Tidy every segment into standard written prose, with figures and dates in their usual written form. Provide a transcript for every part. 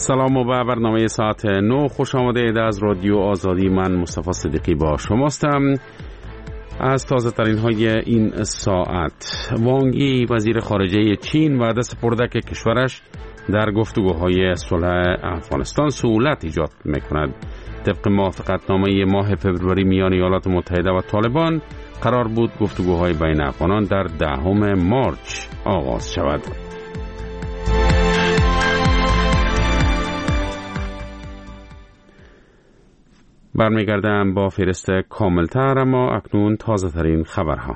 سلام و به برنامه ساعت 9 خوش آمدید از رادیو آزادی. من مصطفی صدیقی با شماستم. از تازه ترین های این ساعت، وانگ ای وزیر خارجه چین وعده سپرده که کشورش در گفتگوهای صلح افغانستان سهولت ایجاد میکند. طبق موافقتنامه ماه فوریه میان ایالات متحده و طالبان قرار بود گفتگوهای بین افغانان در 10 مارچ آغاز شود. برمیگردم با فهرست کاملتر، اما اکنون تازه ترین خبرها.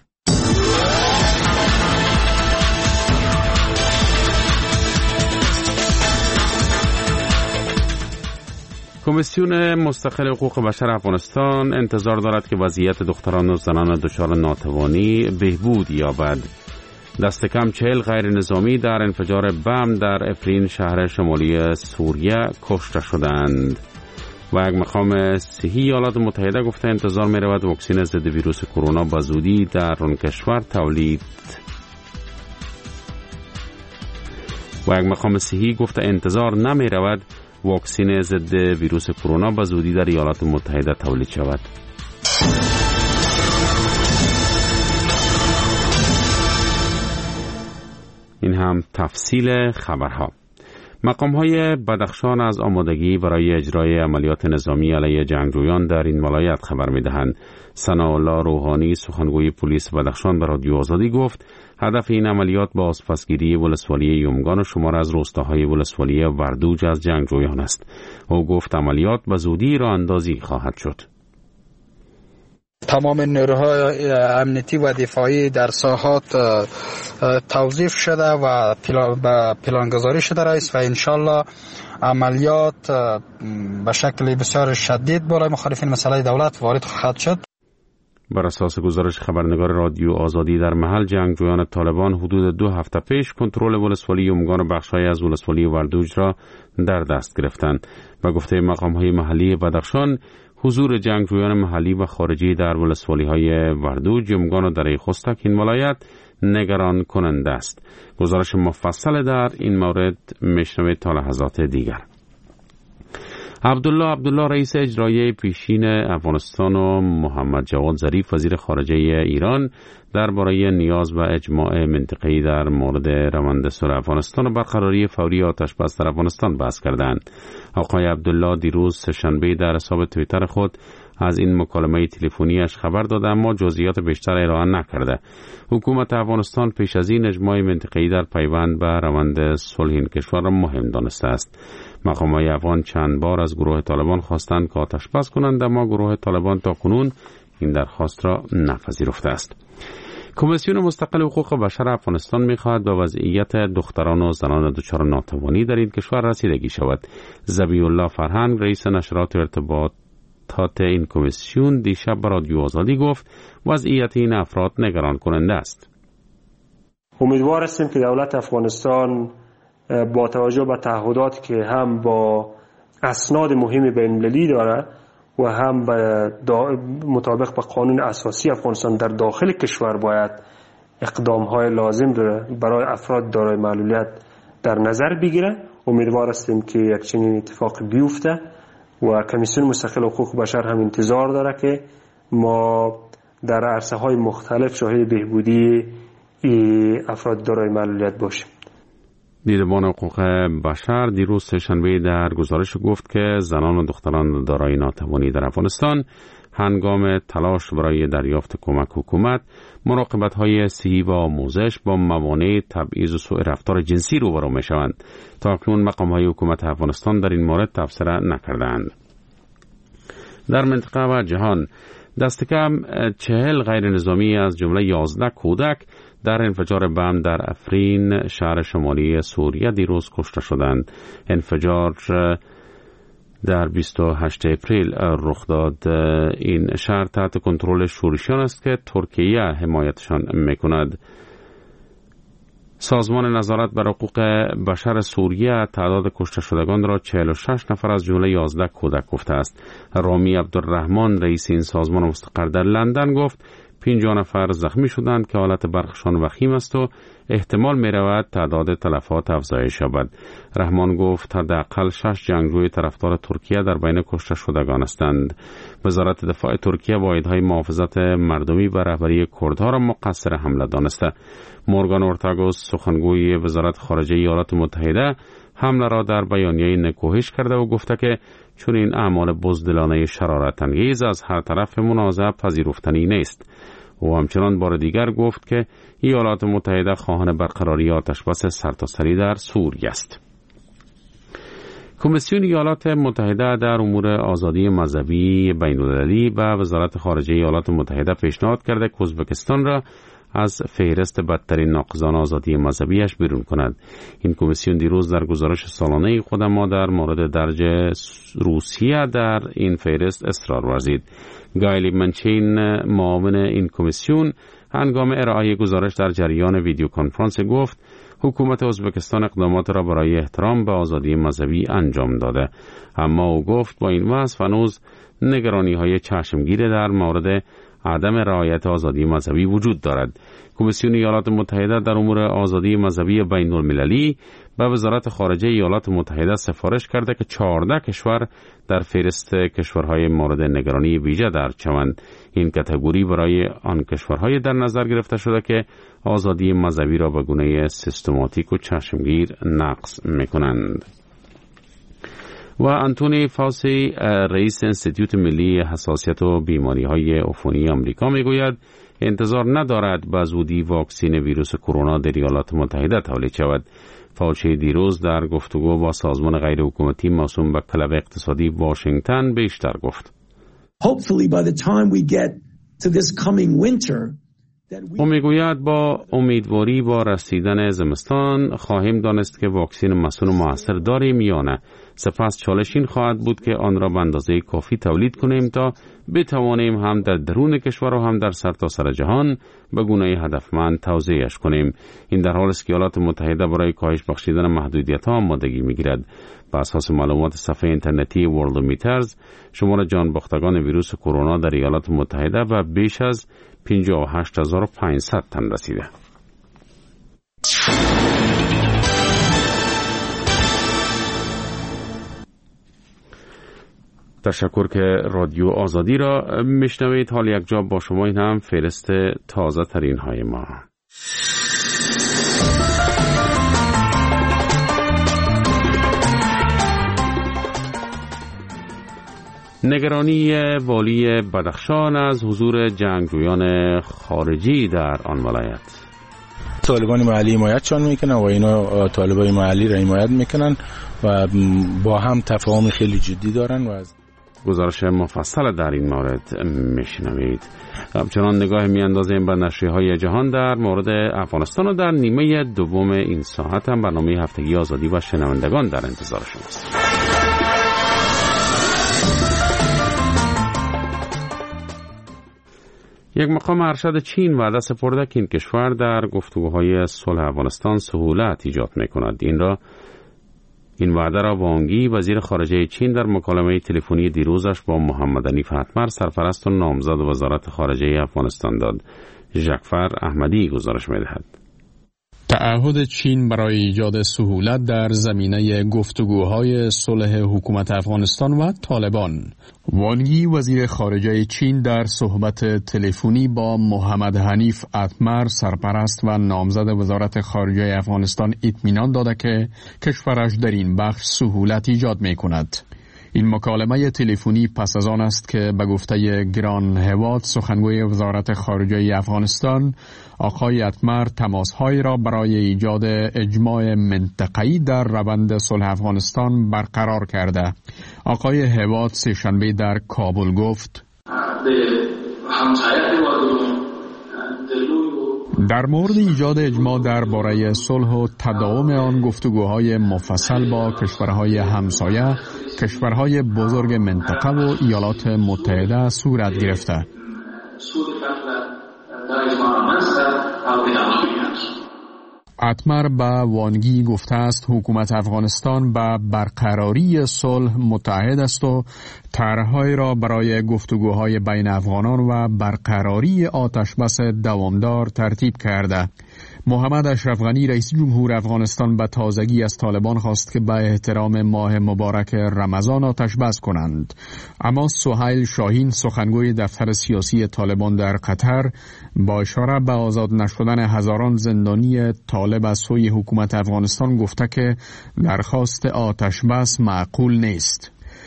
کمیسیون مستقل حقوق بشر افغانستان انتظار دارد که وضعیت دختران و زنان دچار ناتوانی بهبود یابد. دست کم 40 غیر نظامی در انفجار بم در افرین شهر شمالی سوریه کشته شدند. و یک مقام صحی ایالات متحده گفته انتظار می رود واکسن ضد ویروس کرونا به زودی در آن کشور تولید. و یک مقام صحی گفته انتظار نمی رود واکسن ضد ویروس کرونا به زودی در ایالات متحده تولید شود. این هم تفصیل خبرها. مقام‌های بدخشان از آمادگی برای اجرای عملیات نظامی علیه جنگجویان در این ولایت خبر می‌دهند. ثناءالله روحانی سخنگوی پلیس بدخشان به رادیو آزادی گفت هدف این عملیات بازپسگیری ولسوالی یومگان و شمار از روستاهای ولسوالی وردوج از جنگجویان است. او گفت عملیات به زودی راه اندازی خواهد شد. تمام نیروهای امنیتی و دفاعی در ساحات توظیف شده و پلانگذاری شده رئیس و انشالله عملیات به شکل بسیار شدید بالای مخالفین مسئله دولت وارد خواهد شد. بر اساس گزارش خبرنگار رادیو آزادی در محل جنگجویان طالبان حدود 2 هفته پیش کنترل ولسوالی یومگان و بخش‌های از ولسوالی وردوج را در دست گرفتند. و گفته مقام‌های محلی بدخشان حضور جنگجویان محلی و خارجی در ولسوالی‌های وردوج، یومگان و دره خستک این ولایت نگران کننده است. گزارش مفصل در این مورد میشنوید تا لحظات دیگر. عبدالله رئیس اجرایی پیشین افغانستان و محمد جواد ظریف وزیر خارجه ایران درباره نیاز و اجماع منطقه‌ای در مورد روند صلح افغانستان و برقراری فوری آتش‌بس در افغانستان بحث کردند. آقای عبدالله دیروز سه‌شنبه در حساب توییتر خود از این مکالمه تلفنیش خبر داده، اما جزئیات بیشتر ارائه نکرده. حکومت افغانستان پیش از این اجماع منطقه‌ای در پیوند به روند صلح این کشور را مهم دانسته است. مقامات افغان چند بار از گروه طالبان خواستند که آتش بس کنند، اما گروه طالبان تاکنون این درخواست را نپذیرفته است. کمیسیون مستقل حقوق بشر افغانستان می‌خواهد به وضعیت دختران و زنان دچار ناتوانی در این کشور رسیدگی شود. ذبیح الله فرهنگ رئیس نشرات ارتباطات این کمیسیون دیشب به رادیو آزادی گفت وضعیت این افراد نگران کننده است. امیدوار هستیم که دولت افغانستان با توجه به تعهداتی که هم با اسناد مهم بین‌المللی داره و هم مطابق با قانون اساسی افغانستان در داخل کشور باید اقدام‌های لازم برای افراد دارای معلولیت در نظر بگیره. امیدوار هستیم که یک چنین اتفاق بیفته و کمیسیون مستقل حقوق بشر هم انتظار داره که ما در عرصه‌های مختلف شاهد بهبودی افراد دارای معلولیت باشیم. دیدبان حقوق بشر دیروز سه‌شنبه در گزارش گفت که زنان و دختران دارای ناتوانی در افغانستان هنگام تلاش برای دریافت کمک حکومت، مراقبت‌های صحی و آموزش با موانع تبعیض و سوء رفتار جنسی روبرو می‌شوند. تا اکنون مقام‌های حکومت افغانستان در این مورد تبصره نکردند. در منطقه و جهان دست کم 40 غیر نظامی از جمله 11 کودک در انفجار بم در افرین شهر شمالی سوریه دیروز کشته شدند. انفجار در 28 اپریل رخ داد. این شهر تحت کنترل شورشیان است که ترکیه حمایتشان میکند. سازمان نظارت بر حقوق بشر سوریه تعداد کشته شدگان را 46 نفر از جمله 11 کودک گفته است. رامی عبدالرحمن رئیس این سازمان مستقر در لندن گفت 50 نفر زخمی شدند که حالت برخشان وخیم است و احتمال می رود تعداد تلفات افزایش یابد. رحمان گفت حداقل 6 جنگجوی طرفدار ترکیه در بین کشته شدگان هستند. وزارت دفاع ترکیه واحدهای محافظت مردمی و رهبری کردها را مقصر حمله دانسته. مورگان اورتاگوس سخنگوی وزارت خارجه ایالات متحده حمله را در بیانیه نکوهش کرده و گفته که چون این اعمال بزدلانه شرارت انگیز از هر طرف منازعه پذیرفتنی نیست. او همچنان بار دیگر گفت که ایالات متحده خواهان برقراری آتشبس سرتاسری در سوریه است. کمیسیون ایالات متحده در امور آزادی مذهبی بین‌المللی و وزارت خارجه ایالات متحده پیشنهاد کرده که ازبکستان را از فهرست بدترین ناقضان آزادی مذهبیش بیرون کند. این کمیسیون دیروز در گزارش سالانه خود ما در مورد درج روسیه در این فهرست اصرار ورزید. گایلی منچین معاون این کمیسیون هنگام ارائه گزارش در جریان ویدیو کنفرانس گفت حکومت ازبکستان اقدامات را برای احترام به آزادی مذهبی انجام داده، اما او گفت با این وصف هنوز نگرانی‌های چشمگیر در مورد عدم رعایت آزادی مذهبی وجود دارد. کمیسیون ایالات متحده در امور آزادی مذهبی بین‌المللی به وزارت خارجه ایالات متحده سفارش کرده که 14 کشور در فهرست کشورهای مورد نگرانی ویژه در چمند. این کاتگوری برای آن کشورهای در نظر گرفته شده که آزادی مذهبی را به گونه سیستماتیک و چشمگیر نقض می‌کنند. و آنتونی فاوسی رئیس انستیتوت ملی حساسیت و بیماری‌های عفونی آمریکا میگوید انتظار ندارد به زودی واکسن ویروس کرونا در ایالات متحده تولید شود. فاوچی دیروز در گفتگو با سازمان غیرحکومتی موسوم به کلب اقتصادی واشنگتن بیشتر گفت. Hopefully by the time we get to this coming winter او میگوید با امیدواری با رسیدن زمستان خواهیم دانست که واکسن مسئول و موثر داریم یا نه. سپس چالش این خواهد بود که آن را به اندازه کافی تولید کنیم تا بتوانیم هم در درون کشور و هم در سرتاسر جهان به گونه هدفمند توزیعش کنیم. این در حالی است که ایالات متحده برای کاهش بخشیدن محدودیت‌ها آمادگی می‌گیرد. بر اساس معلومات صفحه اینترنتی ورلدمیترز شمار جان باختگان ویروس کرونا در ایالات متحده و بیش از 58500 تن رسیده. تشکر که رادیو آزادی را میشنوید. حال یک جا با شما این هم فهرست تازه ترین های ما. نگرانی والی بدخشان از حضور جنگجویان خارجی در آن ولایت. طالبان محلی حمایتشان میکنن و اینا طالبان محلی را حمایت میکنن و با هم تفاهم خیلی جدی دارن و از گزارش مفصل در این مورد میشنوید. همچنان نگاه میاندازیم به نشریه‌های جهان در مورد افغانستان و در نیمه دوم این ساعت هم برنامه هفتگی آزادی و شنوندگان در انتظار شماست. یک مقام ارشد چین وعده سپرده که این کشور در گفتگوهای صلح افغانستان سهولت ایجاد می‌کند. این وعده را وانگی وزیر خارجه چین در مکالمه تلفنی دیروزش با محمد حنیف اتمر سرپرست و نامزد وزارت خارجه افغانستان داد. ژاکفر احمدی گزارش می‌دهد. تعهد چین برای ایجاد سهولت در زمینه گفتگوهای صلح حکومت افغانستان و طالبان. وانگی وزیر خارجه چین در صحبت تلفنی با محمد حنیف اتمر سرپرست و نامزد وزارت خارجه افغانستان اطمینان داده که کشورش در این بخش سهولت ایجاد می کند. این مکالمه تلفنی پس از آن است که به گفته گران هواد سخنگوی وزارت خارجه افغانستان آقای اتمر تماس‌های را برای ایجاد اجماع منطقه‌ای در روند صلح افغانستان برقرار کرده. آقای هواد سه‌شنبه در کابل گفت در مورد ایجاد اجماع درباره صلح و تداوم آن گفتگوهای مفصل با کشورهای همسایه، کشورهای بزرگ منطقه و ایالات متحده صورت گرفته. اتمر به وانگی گفته است حکومت افغانستان به برقراری صلح متعهد است و طرح‌هایی را برای گفتگوهای بین افغانان و برقراری آتشبس دوامدار ترتیب کرده. محمد اشرف غنی رئیس جمهور افغانستان به تازگی از طالبان خواست که به احترام ماه مبارک رمضان آتشبس کنند. اما سهیل شاهین سخنگوی دفتر سیاسی طالبان در قطر با اشاره به آزاد نشدن هزاران زندانی طالب از سوی حکومت افغانستان گفته که درخواست آتشبس معقول نیست.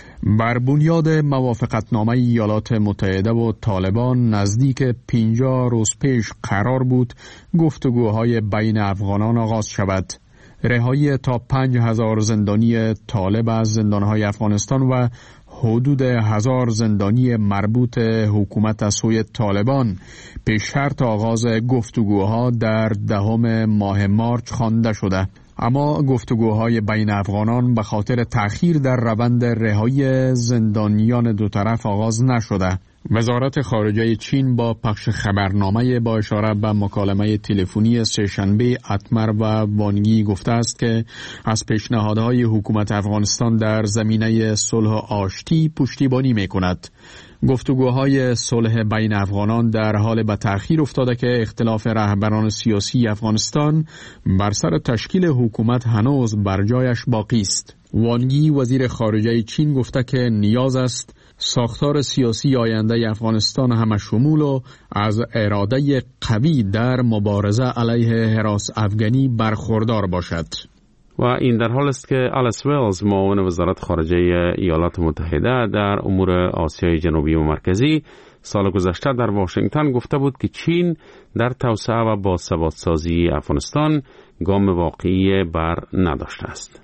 بر بنیاد موافقتنامه ایالات متحده و طالبان نزدیک 50 روز پیش قرار بود گفتگوهای بین افغانان آغاز شود. رهایی تا 5000 زندانی طالب از زندانهای افغانستان و حدود 1000 زندانی مربوط حکومت از سوی طالبان پیش شرط آغاز گفتگوها در 10 ماه مارچ خوانده شده. اما گفتگوهای بین افغانان به خاطر تأخیر در روند رهایی زندانیان دو طرف آغاز نشده. وزارت خارجه چین با پخش خبرنامه با اشاره به مکالمه تلفنی سه‌شنبه اتمر و وانگی گفته است که از پیشنهادهای حکومت افغانستان در زمینه صلح آشتی پشتیبانی می‌کند. گفتگوهای صلح بین افغانان در حال به تأخیر افتاده که اختلاف رهبران سیاسی افغانستان بر سر تشکیل حکومت هنوز بر جایش باقی است. وانگی وزیر خارجه چین گفته که نیاز است ساختار سیاسی آینده افغانستان همشمول و از اراده قوی در مبارزه علیه هراس افغانی برخوردار باشد. و این در حال است که آلیس ویلز معاون وزارت خارجه ایالات متحده در امور آسیای جنوبی و مرکزی سال گذشته در واشنگتن گفته بود که چین در توسعه و باثبات‌سازی افغانستان گام واقعی بر نداشته است.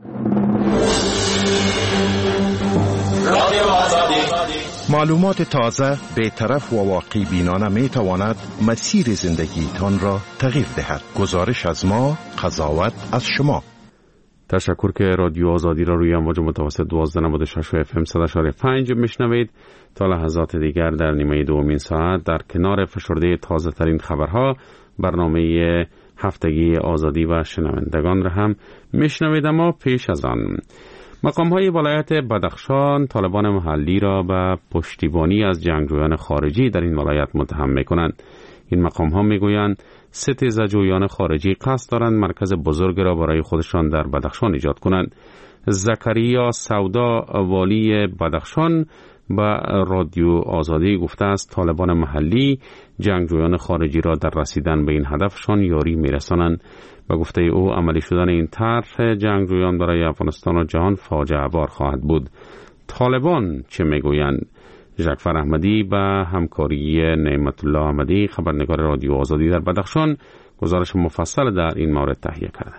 معلومات تازه، بی‌طرف و واقع بینانه می تواند مسیر زندگیتان را تغییر دهد. گزارش از ما، قضاوت از شما. تشکر که رادیو آزادی را روی امواج متوسط 1296 و FM 100.5 میشنوید. تا لحظات دیگر در نیمه دومین ساعت در کنار فشرده تازه ترین خبرها برنامه هفتگی آزادی و شنوندگان را هم میشنوید. اما پیش از آن مقام‌های ولایت بدخشان طالبان محلی را به پشتیبانی از جنگجویان خارجی در این ولایت متهم می‌کنند. این مقام‌ها می‌گویند 3 تیزه‌جویان خارجی قصد دارند مرکز بزرگ را برای خودشان در بدخشان ایجاد کنند. زکریا سودا والی بدخشان با رادیو آزادی گفته است طالبان محلی جنگجویان خارجی را در رسیدن به این هدفشان یاری می‌رسانند. به گفته او عملی شدن این طرح جنگجویان برای افغانستان و جهان فاجعه بار خواهد بود. طالبان چه میگویند؟ جعفر احمدی با همکاری نعمت الله احمدی خبرنگار رادیو آزادی در بدخشان گزارش مفصل در این مورد تهیه کرده.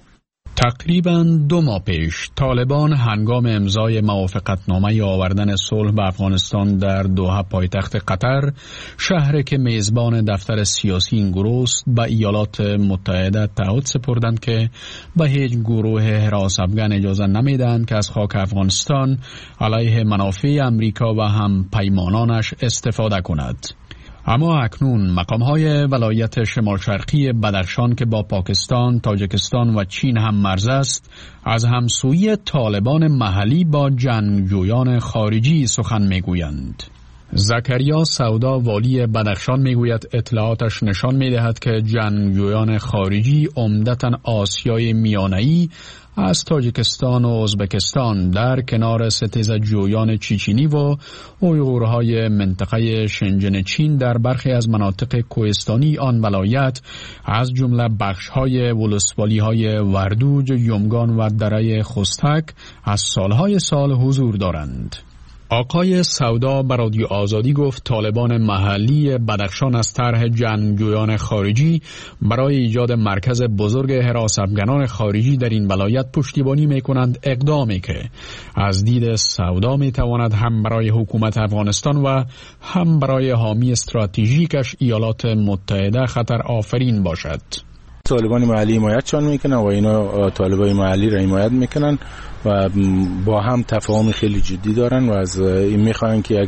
تقریباً 2 ماه پیش طالبان هنگام امضای موافقتنامه آوردن صلح به افغانستان در دوحه پایتخت قطر، شهری که میزبان دفتر سیاسی این گروه است، به ایالات متحده تعهد سپردند که به هیچ گروه هراس افغان اجازه نمیدهند که از خاک افغانستان علیه منافع امریکا و هم پیمانانش استفاده کند. اما اکنون مقام‌های ولایت شمال شرقی بدخشان که با پاکستان، تاجیکستان و چین هم مرز است، از همسویی طالبان محلی با جنگجویان خارجی سخن میگویند. زکریا سودا والی بدخشان میگوید اطلاعاتش نشان میدهد که جنگجویان خارجی عمدتاً آسیای میانه‌ای از تاجیکستان و ازبکستان در کنار ستیزه‌جویان چیچینی و اویغورهای منطقه شنجن چین در برخی از مناطق کوهستانی آن ولایت از جمله بخش‌های ولسوالی‌های وردوج، یمگان و دره خستک از سالهای سال حضور دارند. آقای سودا به رادیو آزادی گفت طالبان محلی بدخشان از طرح جنگجویان خارجی برای ایجاد مرکز بزرگ هراس افغانان خارجی در این ولایت پشتیبانی می‌کنند، اقدامی که از دید سودا می‌تواند هم برای حکومت افغانستان و هم برای حامی استراتژیکش ایالات متحده خطر آفرین باشد. طالبان محلی حمایتشان میکنن و اینا طالبان محلی را حمایت میکنن و با هم تفاهم خیلی جدی دارن و از این میخوان که یک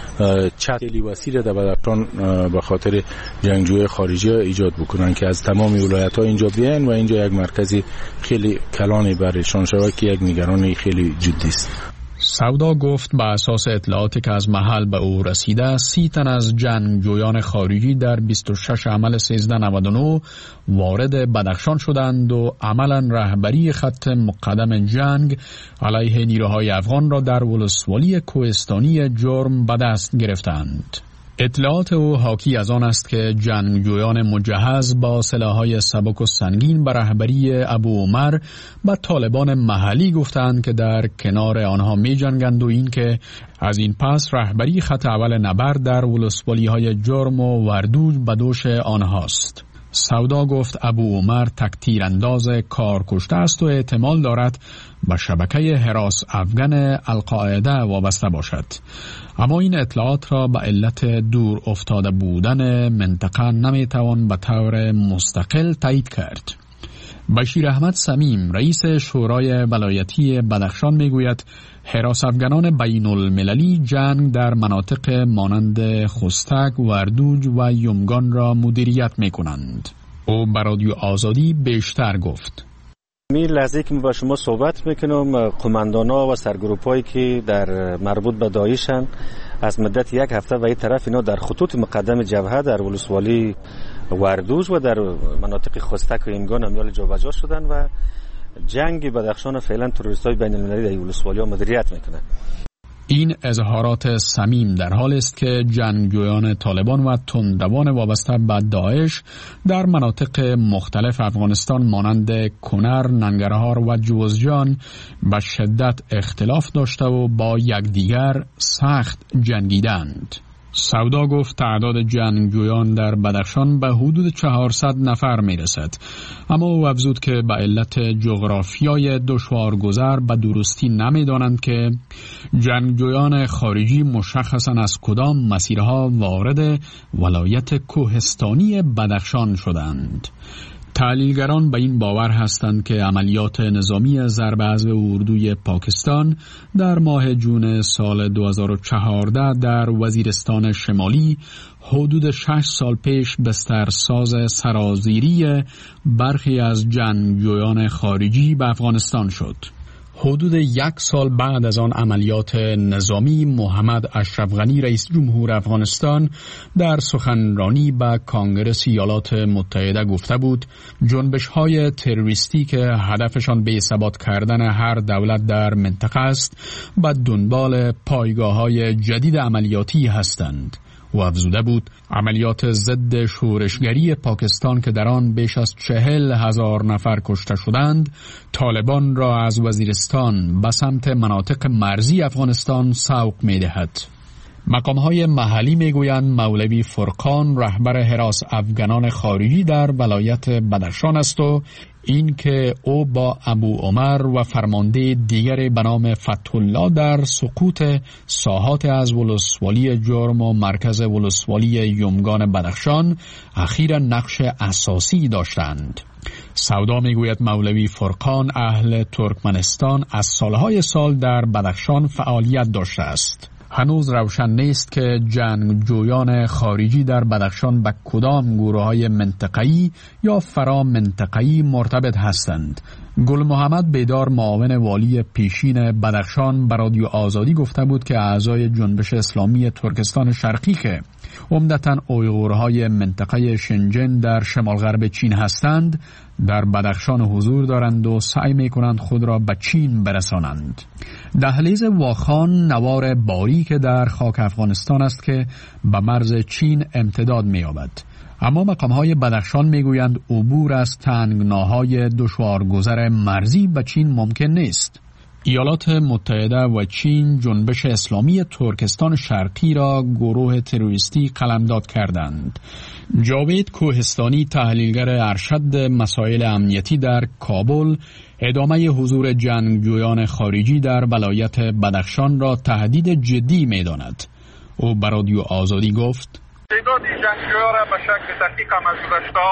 چت خیلی وسیع در بدخشان به خاطر جنگجوی خارجی ایجاد بکنن که از تمام ولایت‌ها اینجا بیان و اینجا یک مرکزی خیلی کلانی برشان شود که یک نگرانی خیلی جدی است. سودا گفت به اساس اطلاعاتی که از محل به او رسیده 30 تن از جنگجویان خارجی در 26 حمل 1399 وارد بدخشان شدند و عملا رهبری خط مقدم جنگ علیه نیروهای افغان را در ولسوالی کوهستانی جرم به دست گرفتند. اطلاعات او حاکی از آن است که جنگجویان مجهز با سلاح‌های سبک و سنگین به رهبری ابو عمر به طالبان محلی گفتند که در کنار آنها می جنگند و این که از این پس رهبری خط اول نبرد در ولسوالی‌های جرم و وردوج به دوش آنهاست. سودا گفت ابو عمر تکتیر انداز کار کشته است و احتمال دارد به شبکه حراس افغان القاعده وابسته باشد. اما این اطلاعات را به علت دور افتاده بودن منطقه نمیتوان به طور مستقل تایید کرد. بشیر احمد صمیم رئیس شورای ولایتی بدخشان میگوید حراس افغانان بین المللی جنگ در مناطق مانند خستک، وردوج و یمگان را مدیریت میکنند. او به رادیو آزادی بیشتر گفت. این لحظه که با شما صحبت میکنم قماندانا و سرگروپایی که در مربوط به داعشن از مدت یک هفته و این طرف اینا در خطوط مقدم جبهه در ولسوالی وردوج و در مناطق خستک و یمگان امیال جابجا شدن و جنگ بدخشان فعلا تروریستای بین المللی در ولسوالی ها مدیریت میکنن. این اظهارات صمیم در حال است که جنگجویان طالبان و تندروان وابسته به داعش در مناطق مختلف افغانستان مانند کنر، ننگرهار و جوزجان به شدت اختلاف داشته و با یکدیگر سخت جنگیدند. سودا گفت تعداد جنگجویان در بدخشان به حدود 400 نفر می رسد. اما او افزود که به علت جغرافیای دشوارگذر به درستی نمی دانند که جنگجویان خارجی مشخصاً از کدام مسیرها وارد ولایت کوهستانی بدخشان شدند. تحلیلگران به این باور هستند که عملیات نظامی ضرب عضو اردوی پاکستان در ماه جون سال 2014 در وزیرستان شمالی حدود 6 سال پیش بسترساز سرازیری برخی از جنگجویان خارجی به افغانستان شد. حدود 1 سال بعد از آن عملیات نظامی محمد اشرف غنی رئیس جمهور افغانستان در سخنرانی به کنگره ایالات متحده گفته بود جنبش‌های تروریستی که هدفشان بی‌ثبات کردن هر دولت در منطقه است به دنبال پایگاه‌های جدید عملیاتی هستند. و افزوده بود عملیات ضد شورشگری پاکستان که در آن بیش از 40,000 نفر کشته شدند طالبان را از وزیرستان به سمت مناطق مرزی افغانستان سوق می‌دهد. مقام‌های محلی می‌گویند مولوی فرقان رهبر حراس افغانان خارجی در ولایت بدخشان است و این که او با ابو عمر و فرمانده دیگری به نام فتح الله در سقوط ساحات از ولسوالی جرم و مرکز ولسوالی یمگان بدخشان اخیراً نقش اساسی داشتند. سودا میگوید مولوی فرقان اهل ترکمنستان از سالهای سال در بدخشان فعالیت داشته است. هنوز روشن نیست که جنگجویان خارجی در بدخشان به کدام گروه‌های منطقه‌ای یا فرا منطقه‌ای مرتبط هستند. گل محمد بیدار معاون والی پیشین بدخشان به رادیو آزادی گفته بود که اعضای جنبش اسلامی ترکستان شرقی که عمدتاً اویغورهای منطقه شنجن در شمال غرب چین هستند در بدخشان حضور دارند و سعی می‌کنند خود را به چین برسانند. دهلیز واخان نوار باریک در خاک افغانستان است که به مرز چین امتداد می‌یابد. اما مقام‌های بدخشان می‌گویند عبور از تنگناهای دشوارگذر مرزی به چین ممکن نیست. ایالات متحده و چین جنبش اسلامی ترکستان شرقی را گروه تروریستی قلمداد کردند. جاوید کوهستانی تحلیلگر ارشد مسائل امنیتی در کابل ادامه حضور جنگجویان خارجی در ولایت بدخشان را تهدید جدی می‌داند. او به رادیو آزادی گفت: تعداد جنگجویان را به شکل دقیق از گذشته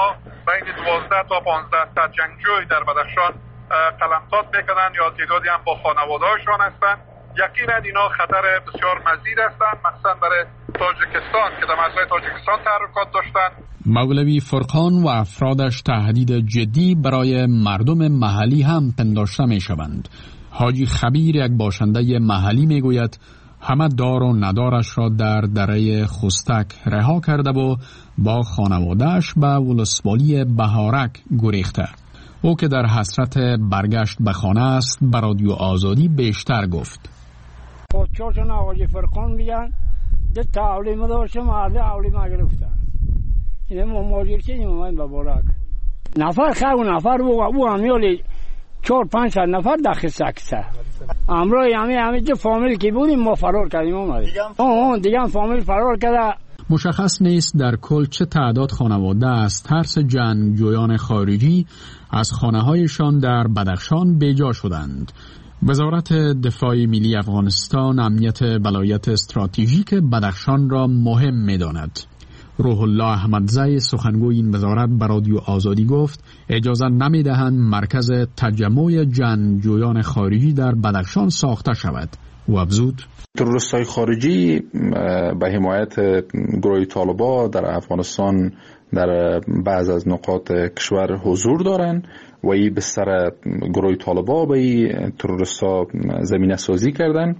بین 12 تا 15 تا جنگجوی در بدخشان قلمساد میکنن یا تعدادی هم با خانواده‌هاشون هستن. یقینا اینا خطر بسیار مزید هستند، مخصوصا برای تاجیکستان که در مرزهای تاجیکستان تحرکات داشتن. مولوی فرقان و افرادش تهدید جدی برای مردم محلی هم پنداشته می شوند. حاجی خبیر، یک باشنده محلی می گوید همه دار و ندارش را در دره خستک رها کرده و با خانوادهش به ولسوالی بهارک گریخته. او که در حسرت برگشت به خانه است به رادیو آزادی بیشتر گفت. خودشون آقای فرقان میگن ده تعلیم داشته مرده تعلیم گرفتن. این مواجر که این مومن به بارک نفر خیلی نفر او همیالی 4-5 نفر در خستک امروز همه جو فامیل که بودیم ما فرار کردیم اومدیم. دیگه فامیل فرار کرده. مشخص نیست در کل چه تعداد خانواده از ترس جنگجویان خارجی از خانه‌هایشان در بدخشان بیجا شدند. وزارت دفاع ملی افغانستان امنیت ولایت استراتژیک بدخشان را مهم می‌داند. روح الله احمدزی سخنگوی این وزارت به رادیو آزادی گفت اجازه نمی‌دهند مرکز تجمع جنگجویان خارجی در بدخشان ساخته شود. و افزود تروریست‌های خارجی به حمایت گروه طالبان در افغانستان در بعض از نقاط کشور حضور دارند و این به سر گروه طالبان به این تروریست‌ها زمینه سازی کردند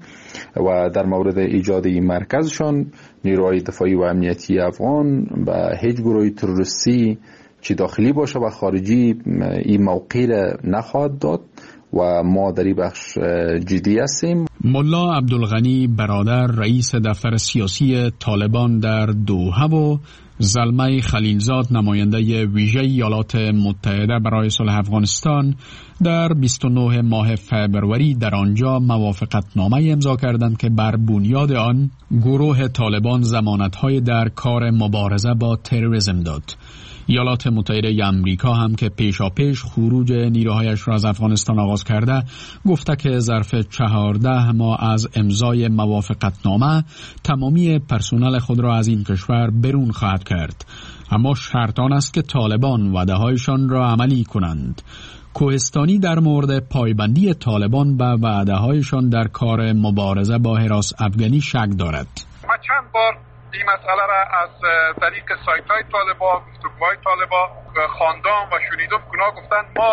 و در مورد ایجاد این مرکزشان نیروهای دفاعی و امنیتی افغان به هیچ گروه تروریستی چه داخلی باشه و خارجی این موقع را نخواهد داد و ما در این بخش جدی هستیم. ملا عبدالغنی برادر رئیس دفتر سیاسی طالبان در دوحه و زلمه خلیلزاد نماینده ویژه ایالات متحده برای صلح افغانستان در 29 ماه فبروری در آنجا موافقتنامه امضا کردند که بر بنیاد آن گروه طالبان ضمانت‌های در کار مبارزه با تروریسم داد. ایالات متحده آمریکا هم که پیشاپیش خروج نیروهایش را از افغانستان آغاز کرده گفته که ظرف 14 ماه از امضای موافقتنامه تمامی پرسنل خود را از این کشور برون خواهد کرد، اما شرط آن است که طالبان وعده‌هایشان را عملی کنند. کوهستانی در مورد پایبندی طالبان به وعده‌هایشان در کار مبارزه با هراس افغانی شک دارد. ما چند بار این مسئله را از طریق سایت های طالبان، گفتگوهای طالبان خواندم و شنیدم که اونا گفتن ما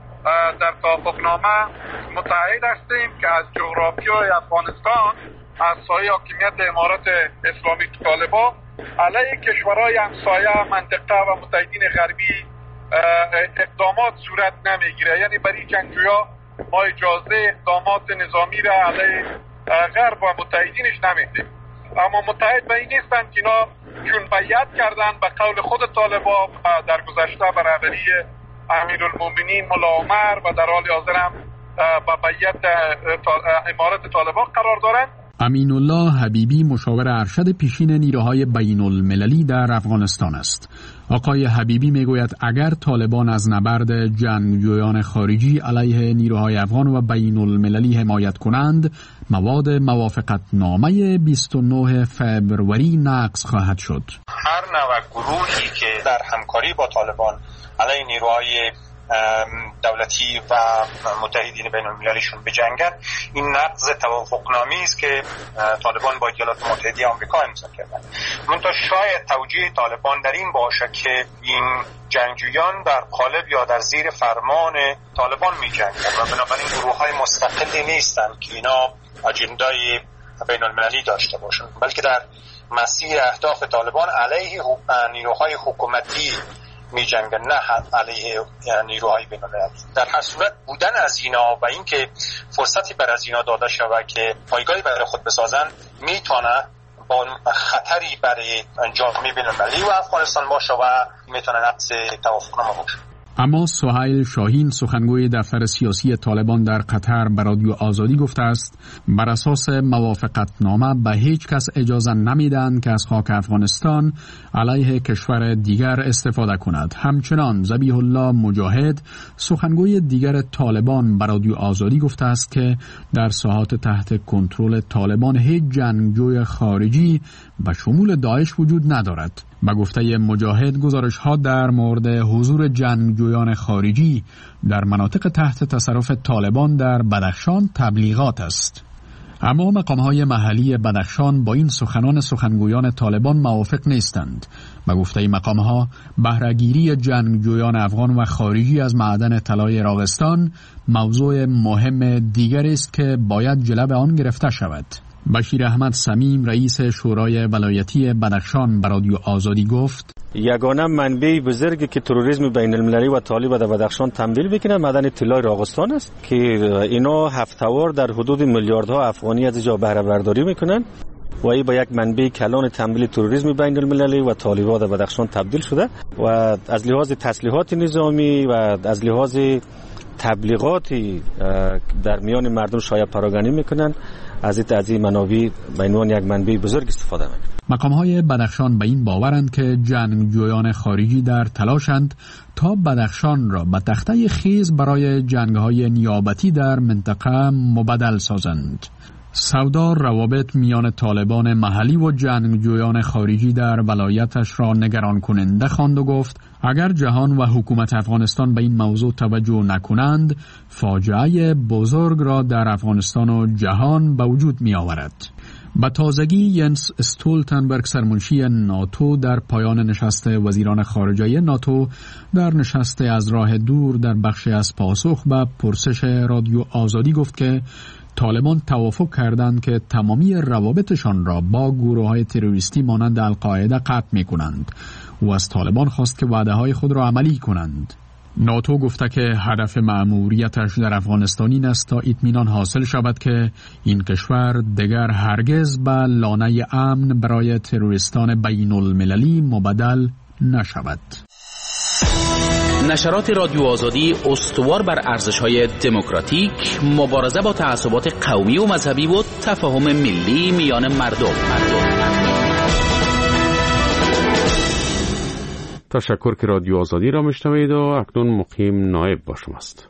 در توافقنامه متعهد هستیم که از جغرافیای افغانستان از سایه حاکمیت امارات اسلامی طالبان علیه کشورهای همسایه منطقه و متحدین غربی اقدامات صورت نمیگیره. یعنی برای جنگجویا ما اجازه اقدامات نظامی را علیه غرب و متحدینش نمیدیم. اما متحد به این نیستن که اینا چون بیعت کردن به قول خود طالبان در گذشته به رهبری امیرالمومنین ملا عمر و در حال حاضر هم به بیعت امارت طالبان قرار دارند. امین الله حبیبی مشاور ارشد پیشین نیروهای بین المللی در افغانستان است. آقای حبیبی میگوید اگر طالبان از نبرد جنگجویان خارجی علیه نیروهای افغان و بین المللی حمایت کنند، مواد موافقتنامه 29 فبروری نقض خواهد شد. هر نوع گروهی که در همکاری با طالبان علیه نیروهای دولتی و متحدین بین المللیشون بجنگن، این نقض توافقنامه‌ای است که طالبان با ایالات متحده آمریکا امضا کردند. منتها شاید توجیه طالبان در این باشه که این جنگجویان در قالب یا در زیر فرمان طالبان می‌جنگند و بنابراین گروه‌های مستقلی نیستند که اینا اجندای بین المللی داشته باشند، بلکه در مسیر اهداف طالبان علیه نیروهای حکومتی می جنگن، نه علیه نیروهای بین المللی. در هر صورت بودن از اینا و اینکه فرصتی بر از اینا داده شود که پایگاهی برای خود بسازن میتونه با خطری برای جامعه بین المللی و افغانستان باشه و میتونه نقض توافقنامه باشه. اما سهیل شاهین سخنگوی دفتر سیاسی طالبان در قطر به رادیو آزادی گفته است بر اساس موافقتنامه به هیچ کس اجازه نمیدن که از خاک افغانستان علیه کشور دیگر استفاده کند. همچنان ذبیح الله مجاهد سخنگوی دیگر طالبان به رادیو آزادی گفته است که در ساحات تحت کنترل طالبان هیچ جنگجوی خارجی به شمول داعش وجود ندارد. به گفته مجاهد گزارش‌ها در مورد حضور جنگجویان خارجی در مناطق تحت تصرف طالبان در بدخشان تبلیغات است. اما مقام‌های محلی بدخشان با این سخنگویان طالبان موافق نیستند. به گفته مقام‌ها بهره‌گیری جنگجویان افغان و خارجی از معدن طلای راغستان موضوع مهم دیگری است که باید جلب آن گرفته شود. بشیر احمد صمیم رئیس شورای ولایتی بدخشان به رادیو آزادی گفت یگانه منبع بزرگی که تروریسم بین المللی و طالب در بدخشان تمویل بکنه معدن طلای راغستان است که اینا هفته‌وار در حدود میلیاردها افغانی از جا بهره برداری میکنن و این به یک منبع کلان تمویل تروریسم بین المللی و طالبان در بدخشان تبدیل شده و از لحاظ تسلیحات نظامی و از لحاظ تبلیغاتی در میان مردم شایع پراگنی میکنن از این منابع به عنوان یک منبع بزرگ استفاده میکنن. مقام‌های بدخشان به این باورند که جنگجویان خارجی در تلاشند تا بدخشان را به تخته خیز برای جنگ‌های نیابتی در منطقه مبدل سازند. سردار روابط میان طالبان محلی و جنگجویان خارجی در ولایتش را نگران کننده خواند و گفت اگر جهان و حکومت افغانستان به این موضوع توجه نکنند فاجعه بزرگ را در افغانستان و جهان به وجود می آورد. به تازگی ینس استولتنبرگ سرمنشی ناتو در پایان نشست وزیران خارجه ناتو در نشست از راه دور در بخشی از پاسخ به پرسش رادیو آزادی گفت که طالبان توافق کردند که تمامی روابطشان را با گروه‌های تروریستی مانند القاعده قطع می‌کنند و از طالبان خواست که وعده‌های خود را عملی کنند. ناتو گفته که هدف مأموریتش در افغانستان این است تا اطمینان حاصل شود که این کشور دیگر هرگز به لانه امن برای تروریستان بین المللی مبدل نشود. نشرات رادیو آزادی استوار بر ارزش‌های دموکراتیک، مبارزه با تعصبات قومی و مذهبی و تفاهم ملی میان مردم. تشکر که رادیو آزادی را میشنوید و اکنون مقیم نایب با شماست.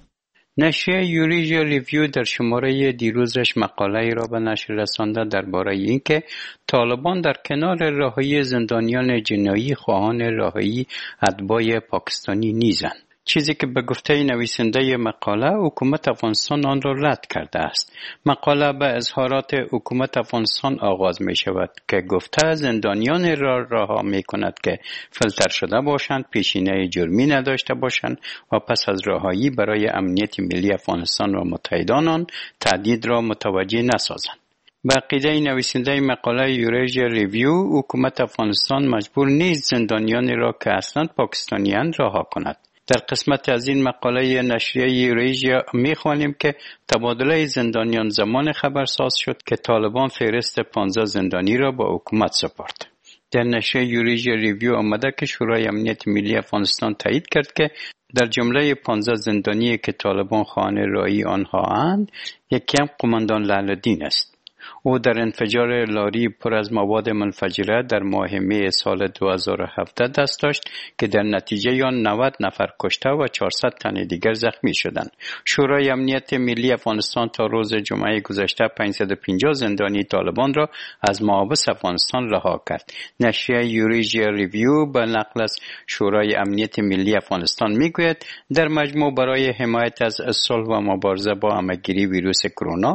نشریه یوریژیا ریویو در شماره دیروزش مقاله‌ای را به نشر رسانده درباره اینکه طالبان در کنار رهایی زندانیان جنایی خواهان رهایی اتباع پاکستانی نیزند. چیزی که به گفته نویسنده مقاله حکومت افغانستان آن را رد کرده است. مقاله به اظهارات حکومت افغانستان آغاز می شود که گفته زندانیان را رها می کند که فیلتر شده باشند، پیشینه جرمی نداشته باشند و پس از رهایی برای امنیت ملی افغانستان و متحدان آن تهدید را متوجه نسازند. به عقیده نویسنده مقاله یوریژیا ریویو حکومت افغانستان مجبور نیست زندانیانی را که اصلا پاکستانیان رها کند. در قسمت از این مقاله نشریه یوریژیا می‌خوانیم که تبادله زندانیان زمان خبرساز شد که طالبان فهرست 15 زندانی را با حکومت سپرد. در نشریه یوریژیا ریویو آمده که شورای امنیت ملی افغانستان تایید کرد که در جمله 15 زندانی که طالبان خواهان رهایی آنها اند، یکی هم قماندان لعل‌الدین است. او در انفجار لاری پر از مواد منفجره در ماه می سال 2017 دست داشت که در نتیجه آن 90 نفر کشته و 400 تن دیگر زخمی شدند. شورای امنیت ملی افغانستان تا روز جمعه گذشته 550 زندانی طالبان را از محابس افغانستان رها کرد. نشریه یوریژیا ریویو به نقل از شورای امنیت ملی افغانستان میگوید در مجموع برای حمایت از صلح و مبارزه با همه‌گیری ویروس کرونا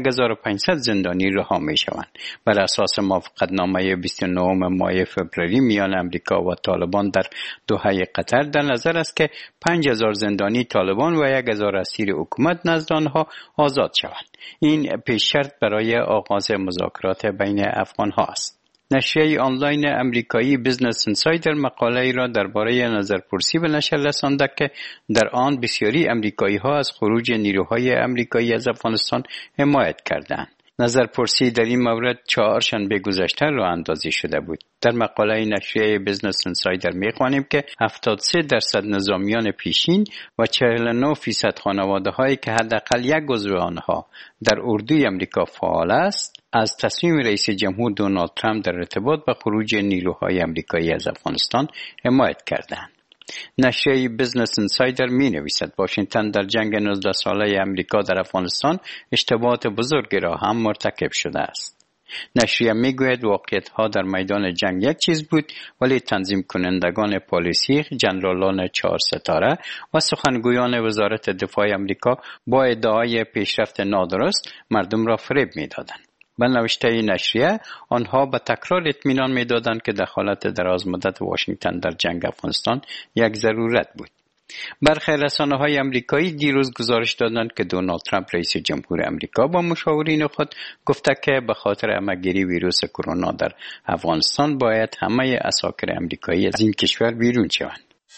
1500 زندانی رها می شوند. بر اساس موافقتنامه 29 ماه فوریه میان امریکا و طالبان در دوحه قطر در نظر است که 5000 زندانی طالبان و 1000 اسیر حکومت نزد آنها آزاد شوند. این پیش شرط برای آغاز مذاکرات بین افغان ها است. نشریه آنلاین امریکایی بیزنس اینسایدر مقاله ای را درباره نظرپرسی به نشر رسانده که در آن بسیاری امریکایی ها از خروج نیروهای امریکایی از افغانستان حمایت کردند. نظرپرسی در این مورد چهارشنبه گذشته راه اندازی شده بود. در مقاله نشریه بیزنس انسایدر می‌خوانیم که 73% نظامیان پیشین و 49% خانواده‌هایی که حداقل یک عضو آنها در اردوی امریکا فعال است، از تصمیم رئیس جمهور دونالد ترامپ در ارتباط با خروج نیروهای امریکایی از افغانستان حمایت کردند. نشریه بیزنس انسایدر می نویسد واشنگتن در جنگ 19 ساله امریکا در افغانستان اشتباهات بزرگی را هم مرتکب شده است. نشریه می گوید واقعیت ها در میدان جنگ یک چیز بود، ولی تنظیم کنندگان پالیسی، جنرالان 4 ستاره و سخنگویان وزارت دفاع امریکا با ادعای پیشرفت نادرست مردم را فریب می دادند. به نوشته نشریه، آنها به تکرار اطمینان می‌دادند که دخالت دراز مدت واشنگتن در جنگ افغانستان یک ضرورت بود. برخی رسانه‌های آمریکایی دیروز گزارش دادند که دونالد ترامپ رئیس جمهور آمریکا با مشاورین خود گفته که به خاطر همه‌گیری ویروس کرونا در افغانستان باید همه عساکر آمریکایی از این کشور بیرون شوند.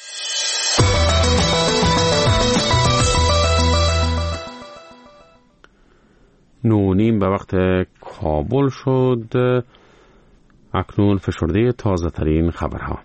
9:30 به وقت کابل شد. اکنون فشرده تازه ترین خبرها.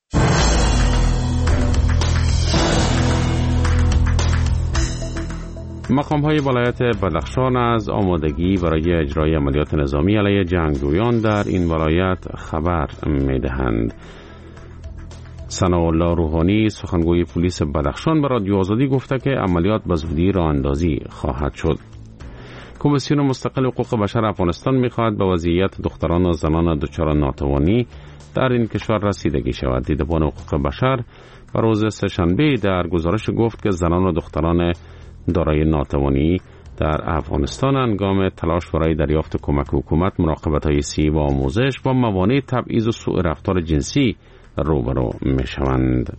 مقام‌های ولایت بدخشان از آمادگی برای اجرای عملیات نظامی علیه جنگجویان در این ولایت خبر می‌دهند. ثناءالله روحانی سخنگوی پلیس بدخشان به رادیو آزادی گفته که عملیات به زودی راه اندازی خواهد شد. کمیسیون مستقل حقوق بشر افغانستان می‌خواهد به وضعیت دختران و زنان دچار ناتوانی در این کشور رسیدگی شود. دیدبان حقوق بشر و روز سه‌شنبه در گزارش گفت که زنان و دختران دارای ناتوانی در افغانستان هنگام تلاش برای دریافت کمک حکومت، مراقبت‌های صحی و آموزش با موانع تبعیض و سوء رفتار جنسی روبرو می‌شوند.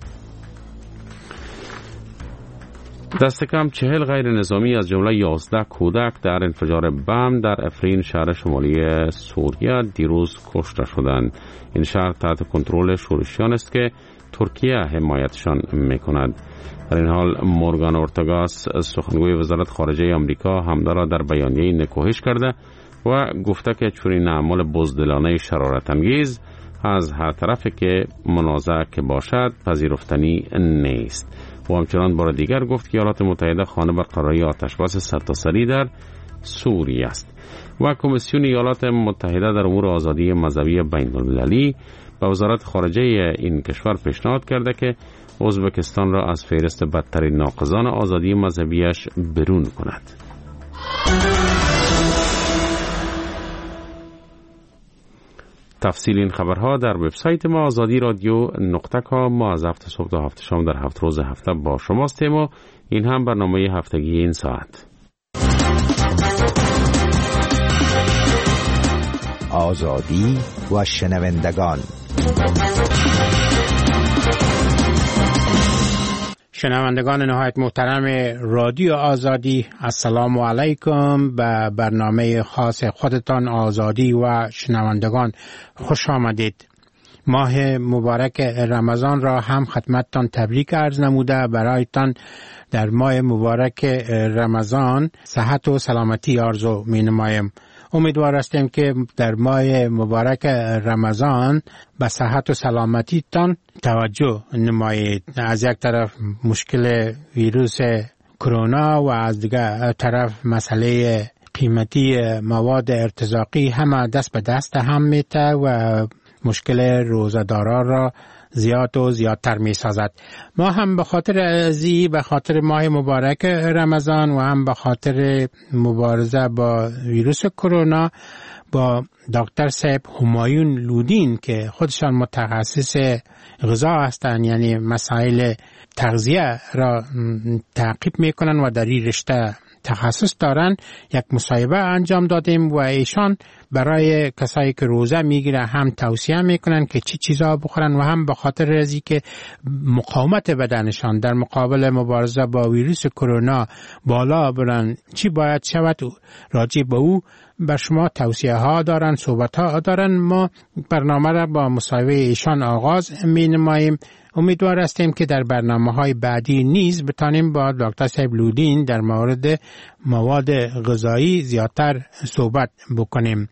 دست کم 40 غیر نظامی از جمله 11 کودک در انفجار بم در افرین شهر شمالی سوریه دیروز کشته شدند. این شهر تحت کنترل شورشیان است که ترکیه حمایتشان می‌کند. در این حال مورگان اورتاگاس سخنگوی وزارت خارجه آمریکا حمله را در بیانیه‌ای نکوهش کرده و گفته که چنین اعمال بزدلانه شرارت‌انگیز از هر طرفی که منازعه که باشد پذیرفتنی نیست. و همچنان بار دیگر گفت که ایالات متحده خانه برقراری آتشبس سرتاسری در سوریه است. و کمیسیون ایالات متحده در امور آزادی مذهبی بین‌المللی به وزارت خارجه این کشور پیشنهاد کرده که ازبکستان را از فهرست بدترین ناقضان آزادی مذهبیش برون کند. تفصیل این خبرها در وبسایت ما azadi.radio.com. ما از هفته صبح تا هفته شام در 7 روز هفته با شماستیم و این هم برنامه هفتگی این ساعت. آزادی و شنوندگان. شنوندگان نهایت محترم رادیو آزادی، السلام علیکم. به برنامه خاص خودتان آزادی و شنوندگان خوش آمدید. ماه مبارک رمضان را هم خدمتتان تبریک عرض نموده برایتان در ماه مبارک رمضان صحت و سلامتی آرزو می نمایم. امیدوار هستیم که در ماه مبارک رمضان به صحت و سلامتیتان توجه نمایید. از یک طرف مشکل ویروس کرونا و از دیگر طرف مسئله قیمتی مواد ارتزاقی همه دست به دست هم میته و مشکل روزه‌داران را زیاد و زیادتر می سازد. ما هم به خاطر ماه مبارک رمضان و هم به خاطر مبارزه با ویروس کرونا با دکتر صاحب همایون لودین که خودشان متخصص غذا هستند، یعنی مسائل تغذیه را تعقیب میکنن و در این رشته تخصص دارن، یک مصاحبه انجام دادیم و ایشان برای کسایی که روزه میگیره هم توصیه میکنن که چی چیزا بخورن و هم به خاطر ازی که مقاومت بدنشان در مقابل مبارزه با ویروس کرونا بالا برن چی باید شود راجع به او بر شما توصیه ها دارن، صحبت ها دارن. ما برنامه را با مصاحبه ایشان آغاز می نماییم امیدوار هستیم که در برنامه‌های بعدی نیز بتانیم با دکتر صاحب لودین در مورد مواد غذایی زیادتر صحبت بکنیم.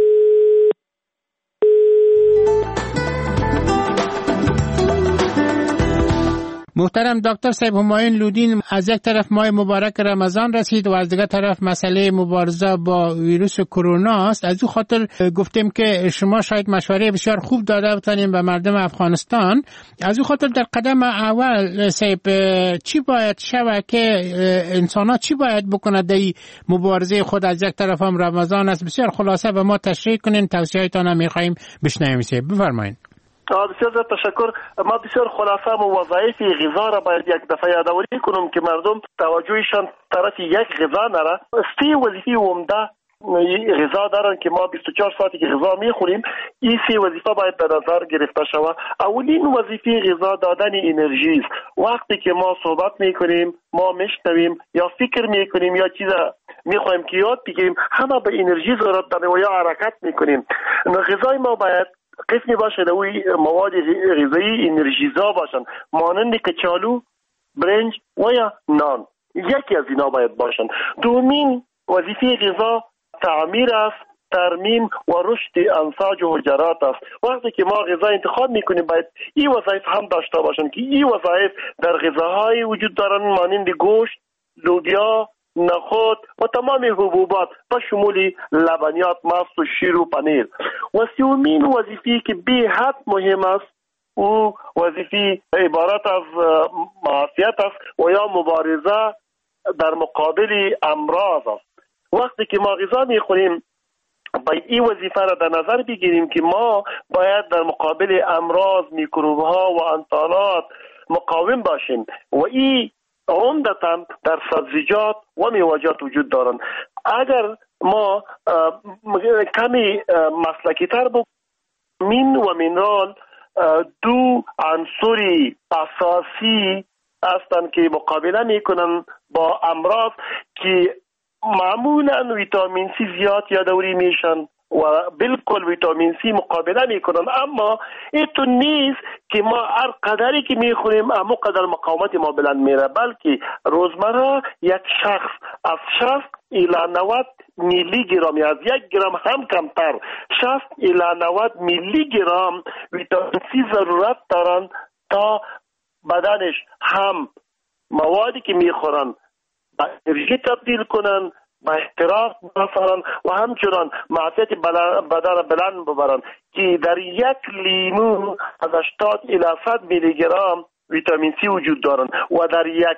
محترم دکتر صاحب همایون لودین، از یک طرف ماه مبارک رمضان رسید و از دیگر طرف مسئله مبارزه با ویروس کرونا است. از او خاطر گفتیم که شما شاید مشوره بسیار خوب داده بتانیم به مردم افغانستان. از او خاطر در قدم اول صاحب چی باید شود که انسان ها چی باید بکنند در مبارزه خود؟ از یک طرف هم رمضان است، بسیار خلاصه به ما تشریح کنین، توصیه‌تان هم می‌خوایم بشنویم. بفرمایید. بسیار زیاد تشکر. ما بسیار خلاصه و وظایف غذا را باید یک دفعه یادآوری کنم که مردم توجهشان طرف یک غذا نره. سه وظیفه عمده غذا دارن که ما 24 ساعتی که غذا میخوریم، این سه وظیفه باید در نظر گرفته شود. اولین وظیفه غذا دادن انرژی است. وقتی که ما صحبت میکنیم، ما میشنویم یا فکر میکنیم یا چیزا میخوایم که یاد بگیریم، همه به انرژی ضرورت داره و یا حرکت میکنیم. غذای ما باید قسمی باشه دوی مواد غذایی انرژیزا باشن، مانند کچالو، برنج و یا نان. یکی از اینا باید باشن. دومین وظیفه غذا تعمیر است، ترمیم و رشد انساج و حجرات است. وقتی که ما غذا انتخاب میکنیم باید این وظایف هم داشته باشن که این وظایف در غذاهای وجود دارن، مانند گوشت، لوبیا، نخود و تمام حبوبات به شمول لبنیات، ماست و شیر و پنیر. و سومین وظیفه که به حد مهم است او وظیفه عبارت از معافیت است و یا مبارزه در مقابل امراض است. وقتی که ما غذا میخوریم باید این وظیفه را در نظر بگیریم که ما باید در مقابل امراض، میکروب ها و انتانات مقاوم باشیم و این عمدتاً در سبزیجات و میوه‌جات وجود دارند. اگر ما کمی مسلکی تر بکنیم، و مینرال دو عنصر اساسی هستند که مقابله میکنن با امراض که معمولا ویتامین سی زیاد یادآوری میشن و بالکل ویتامین سی مقابله میکنن، اما اینطور نیست که ما هر قدری که میخوریم اما قدر مقاومت ما بلند میره، بلکه روزمره یک شخص از 60 الی 90 میلی گرم یا از 1 گرم هم کمتر 60 الی 90 میلی گرم ویتامین سی ضرورت دارن تا بدنش هم موادی که میخورن به انرژی تبدیل کنن، با احتراق بفرن و همچنان معافیت بدن بلند ببرن که در یک لیمو از 80 الی 100 میلی گرم ویتامین سی وجود دارن و در یک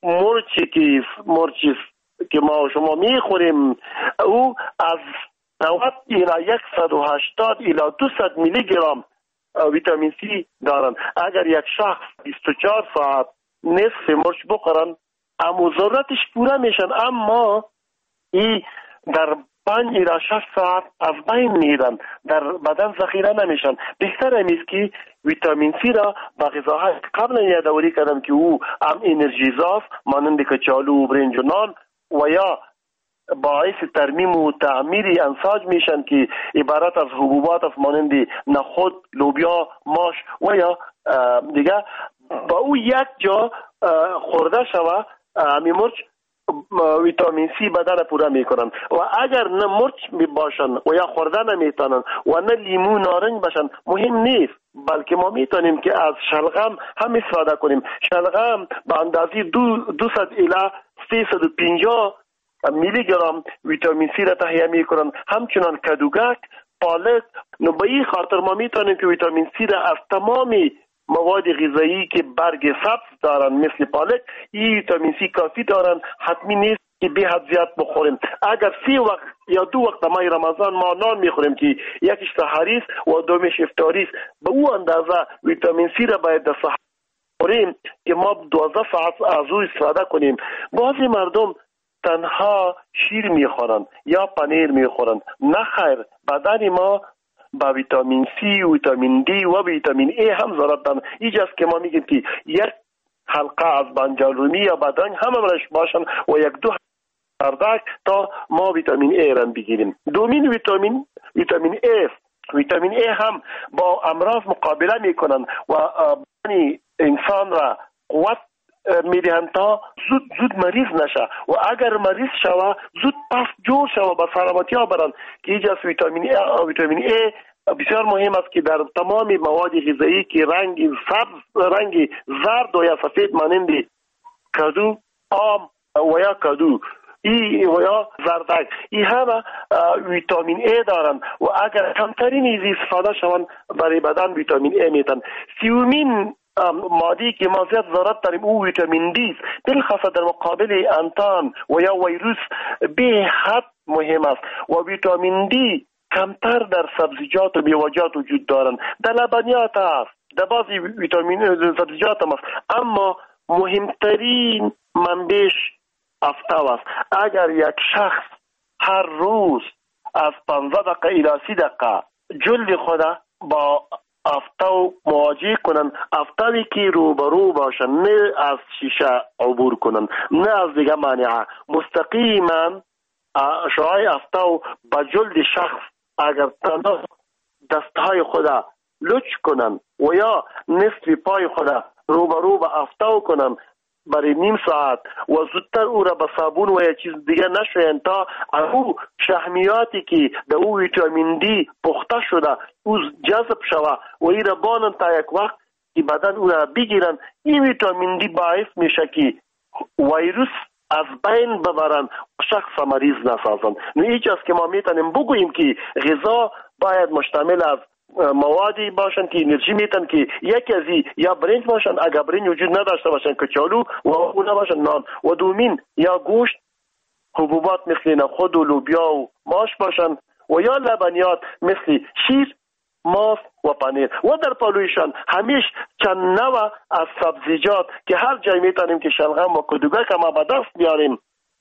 مرچی که ما شما میخوریم او از 90 الی 180 الی 200 میلی گرم ویتامین سی دارن. اگر یک شخص 24 ساعت نصف مرچ بخورن اما ضرورتش پوره میشن، اما این در 5 الی 6 ساعت از بین میرن، در بدن ذخیره نمیشن. بهتر است که ویتامین سی را با غذاهای قبلا یادآوری کردم که او هم انرژیزاست، مانند کچالو و برنج و نان و یا باعث ترمیم و تعمیر انساج میشن که عبارت از حبوبات است، مانند نخود، لوبیا، ماش و یا دیگه. با او یک جا خورده شوه همی مرچ ویتامین سی بدن پوره میکنن و اگر نه مرچ باشن و یا خورده نمیتونن و نه لیمو نارنج باشن مهم نیست، بلکه ما میتونیم که از شلغم هم استفاده کنیم. شلغم به اندازه 200 الی 350 میلی گرم ویتامین سی را تهیه میکنن، همچنان کدوگک، پالک. نو به این خاطر ما میتونیم که ویتامین سی را از تمام مواد غذایی که برگ سبز دارن مثل پالک این ویتامین سی کافی دارن، حتمی نیست که به حد زیاد بخوریم. اگر 3 وقت یا 2 وقت ماه رمضان ما نان میخوریم که یکیش سحری است و دومش افطاری است، به او اندازه ویتامین سی را باید در سحر بخوریم که ما 12 ساعت از او استفاده کنیم. بعضی مردم تنها شیر میخورن یا پنیر میخورن، نه خیر، بدن ما با ویتامین سی، ویتامین دی و ویتامین ای هم ضرورت دارن. اینجاست که ما میگیم که یک حلقه از بنجل رومی یا بادرنگ همش باشن و 1-2 اردک تا ما ویتامین ای را بگیریم. دومین ویتامین ای هم با امراض مقابله میکنن و انسان را قوت میدهند تا زود مریض نشه و اگر مریض شوه زود پس جور شوه به سلامتی ها برن که اینجا ویتامین ای بسیار مهم است که در تمام مواد غذایی که رنگ زرد و یا سفید مانند کدو، آم و یا کدو و یا زردک این همه ویتامین ای دارند و اگر کمترین از استفاده شوند برای بدن ویتامین ای میتن. سیومین مادی که ما زیاد ضرورت داریم او ویتامین دی است، بالخصوص در مقابل انتان و یا ویروس به حد مهم است و ویتامین دی کمتر در سبزیجات و میوه‌جات وجود دارند، در لبنیات است، در بعضی ویتامین سبزیجات هم است، اما مهمترین منبعش آفتاب است. اگر یک شخص هر روز از 15 دقیقه الی 30 دقیقه جلد خود با آفتاب مواجه کنن، آفتابی که روبرو باشن، نه از شیشه عبور کنن، نه از دیگه مانعه، مستقیما شعاع آفتاب با جلد شخص اگر تنها دستهای خود لچ کنن و یا نصف پای خود روبرو با آفتاب کنن برای نیم ساعت و زودتر او را به صابون و یا چیز دیگه نشوین تا او شحمیاتی که در او ویتامین دی پخته شده او جذب شوه و این را بانن تا یک وقت که بدن او را بگیرن، این ویتامین دی باعث میشه که ویروس از بین ببرن، شخص مریض نسازن. اینجا است که ما میتونیم بگوییم که غذا باید مشتمل از موادی باشن که انرژی میتن که یکی از یا برنج باشن، اگر برنج وجود نداشته باشن کچالو و اون باشن نان، و دومین یا گوشت، حبوبات مثل نخود و لوبیا و ماش باشن و یا لبنیات مثل شیر، ماست و پنیر و در پالویشان همیش چند نوع از سبزیجات که هر جای میتونیم که شلغم و کدوگه که ما به دست بیاریم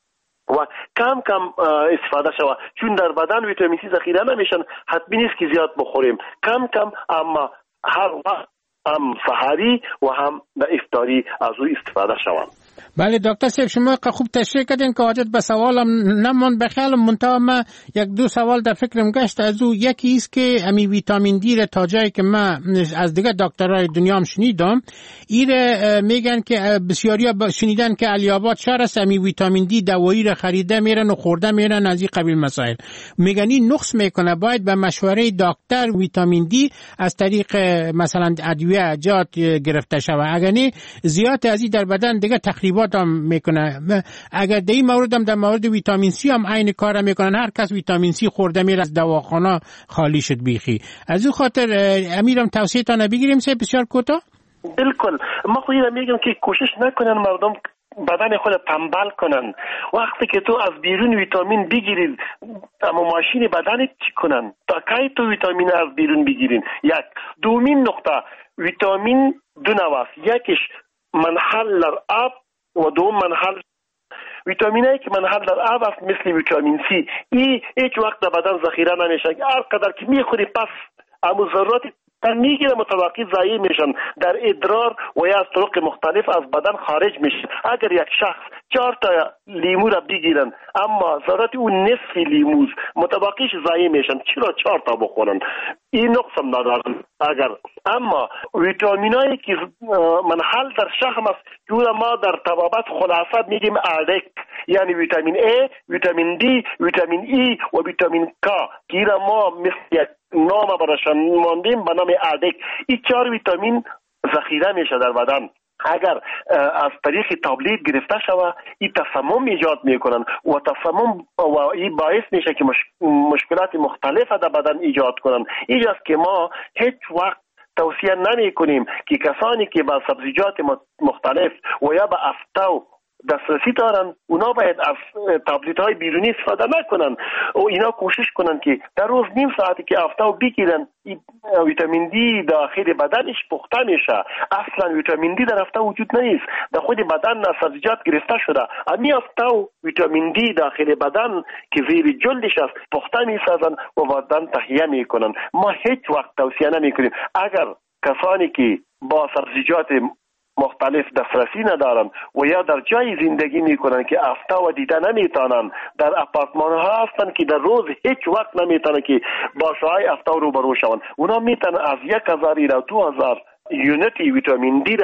و کم کم استفاده شود، چون در بدن ویتامین سی ذخیره نمیشن، حتمی نیست که زیاد بخوریم، کم کم، اما هر وقت هم سحری و هم در افطاری از او استفاده شوند. بله دکتر صاحب، شما خوب تشریح کردین که حاجت به سوالم نمان بخیالم، منتها من یک دو سوال در فکرم گشت. از او یکی است که امی ویتامین دی را تا جایی که من از دیگه دکترای دنیا هم شنیدم، این میگن که بسیاری شنیدن که علیاباد شهر است امی ویتامین دی دوایی را خریده میرن و خورده میرن از این قبیل مسائل. میگن این نقص میکنه، باید به مشوره دکتر ویتامین دی از طریق مثلا ادویه جات گرفته شود، اگر نه زیاد از این در بدن دیگه تخریبات هم میکنه. اگر در این مورد هم در مورد ویتامین سی هم عین کار میکنن، هر کس ویتامین سی خورده میره از دواخانه خالی شد بیخی. از این خاطر امیرم توصیه تا نبگیریم سه بسیار کوتاه. بالکل، ما خودم میگم که کوشش نکنن مردم بدن خود تنبل کنن. وقتی که تو از بیرون ویتامین بگیرید، اما ماشین بدنت چی کنن؟ تا کی تو ویتامین از بیرون بگیرین؟ یک. دومین نقطه، ویتامین دو نوع است، یکیش منحل در آب و دوم منحل. ویتامینایی که منحل در آب است مثل ویتامین سی، این هیچ وقت در بدن ذخیره نمیشه، هر قدر که میخوری پس اما ذرات میگیره متوقف ضایع میشن در ادرار و یا از طرق مختلف از بدن خارج میشن. اگر یک شخص 4 تا لیمو را بگیرن اما ذرات اون نصف لیموز متوقفش ضایع میشن، چرا 4 تا بخورن؟ این نقص هم ندارن. اگر اما ویتامینایی که منحل در شحم است که ما در طبابت خلاصه میگیم اردک، یعنی ویتامین A، ویتامین D، ویتامین E و ویتامین K که ما مثل نام براشان ماندیم به نام اردک. این 4 ویتامین ذخیره میشه در بدن. اگر از طریق تابلیت گرفته شوه این تسمم ایجاد میکنن و تسمم و این باعث میشه که مشکلات مختلف در بدن ایجاد کنن. اینجاست که ما هیچ وقت توصیه نمی کنیم که کسانی که با سبزیجات مختلف و یا با آفتاب دسترسی دارن اونا باید از تابلیت های بیرونی استفاده نکنن و اینا کوشش کنن که در روز نیم ساعتی که آفتاب بگیرن ویتامین دی داخل بدنش پخته میشه. اصلا ویتامین دی در آفتاب وجود نیست، در خود بدن از سبزیجات گرفته شده. امی آفتاب ویتامین دی داخل بدن که زیر جلدش است پخته میسازن و بدن تهیه میکنن. ما هیچ وقت توصیه نمیکنیم اگر کسانی که با سبزیجات مختلف دسترسی ندارن و یا در جای زندگی میکنن که آفتاب دیده نمیتونن، در اپارتمان ها هستن که در روز هیچ وقت نمیتونن که با شعاع آفتاب روبرو شون، اونا میتونن از 1000 تا 2000 یونیت ویتامین دی را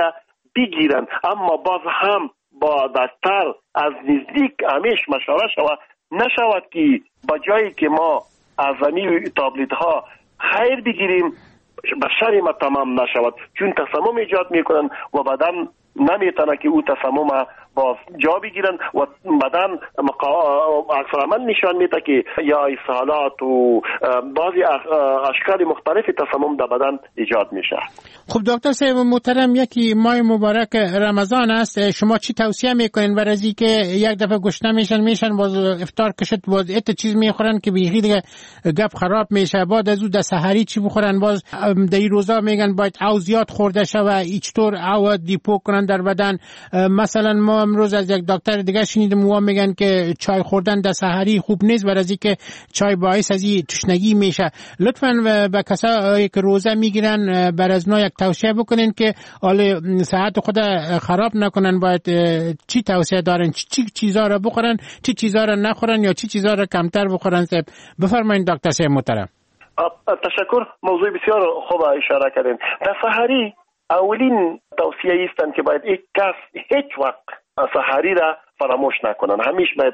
بگیرن، اما باز هم با دکتر از نزدیک همیشه مشوره شود، نشود که با جایی که ما از همین تابلت ها خیر بگیریم به شر ما تمام نشود، چون تسمم ایجاد میکنن و بدن نمیتونه که او تسمم با جا بگیرن و بدن عکس العمل نشان میده که یا اسهالات و بعضی اشکال مختلف تسمم در بدن ایجاد میشه. خب دکتر صاحب محترم، یکی ماه مبارک رمضان است، شما چی توصیه میکنین برای از اینکه یک دفعه گشنه میشن باز افطار کشت باز ایت چیز میخورن که بیخی دیگه گپ خراب میشه، بعد از اون در سحری چی بخورن، باز در این روزا میگن باید او زیاد خورده شوه، هیچ طور او دیپو کنن در بدن. مثلا ما امروز از یک دکتر دیگه شنیدم و میگن که چای خوردن در سحری خوب نیست برای از اینکه چای باعث از این تشنگی میشه. لطفاً به کسایی که روزه میگیرن بر از نوع یک توصیه بکنین که حال صحت خود خراب نکنن، باید چی توصیه دارن، چی چیزا را بخورن، چی چیزا را نخورن یا چی چیزا را کمتر بخورن؟ بفرمایید دکتر صاحب محترم. تشکر، موضوع بسیار خوب اشاره کردین. در سحری اولین توصیه ایستن که باید یک کس هیچ وقت سحری را فراموش نکنن، همیشه باید